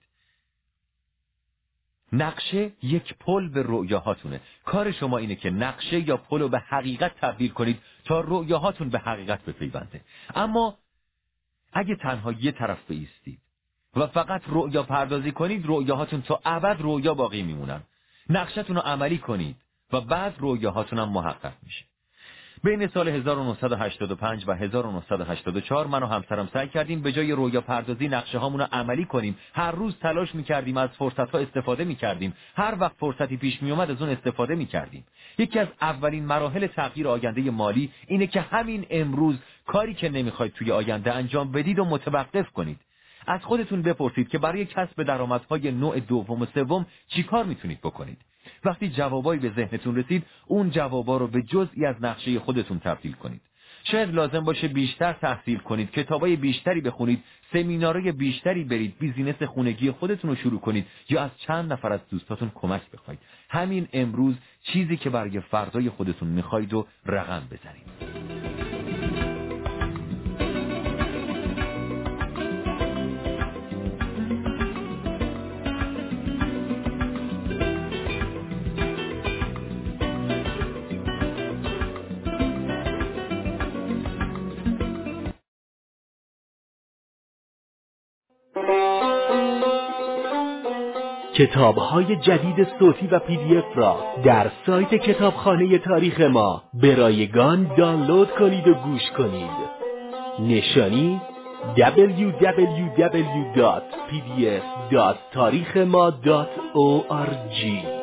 نقشه یک پل به رؤیاهاتونه. کار شما اینه که نقشه یا پل رو به حقیقت تبدیل کنید تا رؤیاهاتون به حقیقت بپیونده. اما اگه تنها یه طرف بایستید و فقط رؤیا پردازی کنید، رؤیاهاتون تا ابد رؤیا باقی میمونن. نقشه‌تون رو عملی کنید و بعد رؤیاهاتون هم محقق میشه. بین سال هزار و نهصد و هشتاد و پنج و هزار و نهصد و هشتاد و چهار من و همسرم سعی کردیم به جای رویا پردازی نقشه هامون رو عملی کنیم. هر روز تلاش میکردیم، از فرصت ها استفاده میکردیم. هر وقت فرصتی پیش میومد از اون استفاده میکردیم. یکی از اولین مراحل تغییر آینده مالی اینه که همین امروز کاری که نمیخواید توی آینده انجام بدید و متوقف کنید. از خودتون بپرسید که برای کسب درآمدهای نوع دوم و سوم چیکار میتونید بکنید. وقتی جوابایی به ذهنتون رسید، اون جوابا رو به جزئی از نقشه خودتون تبدیل کنید. شاید لازم باشه بیشتر تحصیل کنید، کتابای بیشتری بخونید، سمینارهای بیشتری برید، بیزینس خونگی خودتون رو شروع کنید یا از چند نفر از دوستاتون کمک بخواید. همین امروز چیزی که برای فردای خودتون میخواید و رقم بزنید. کتاب‌های جدید صوتی و پی دی اف را در سایت کتابخانه تاریخ ما به رایگان دانلود کنید و گوش کنید. نشانی دبلیو دبلیو دبلیو دات پی دی اف دات تاریخ ما دات او آر جی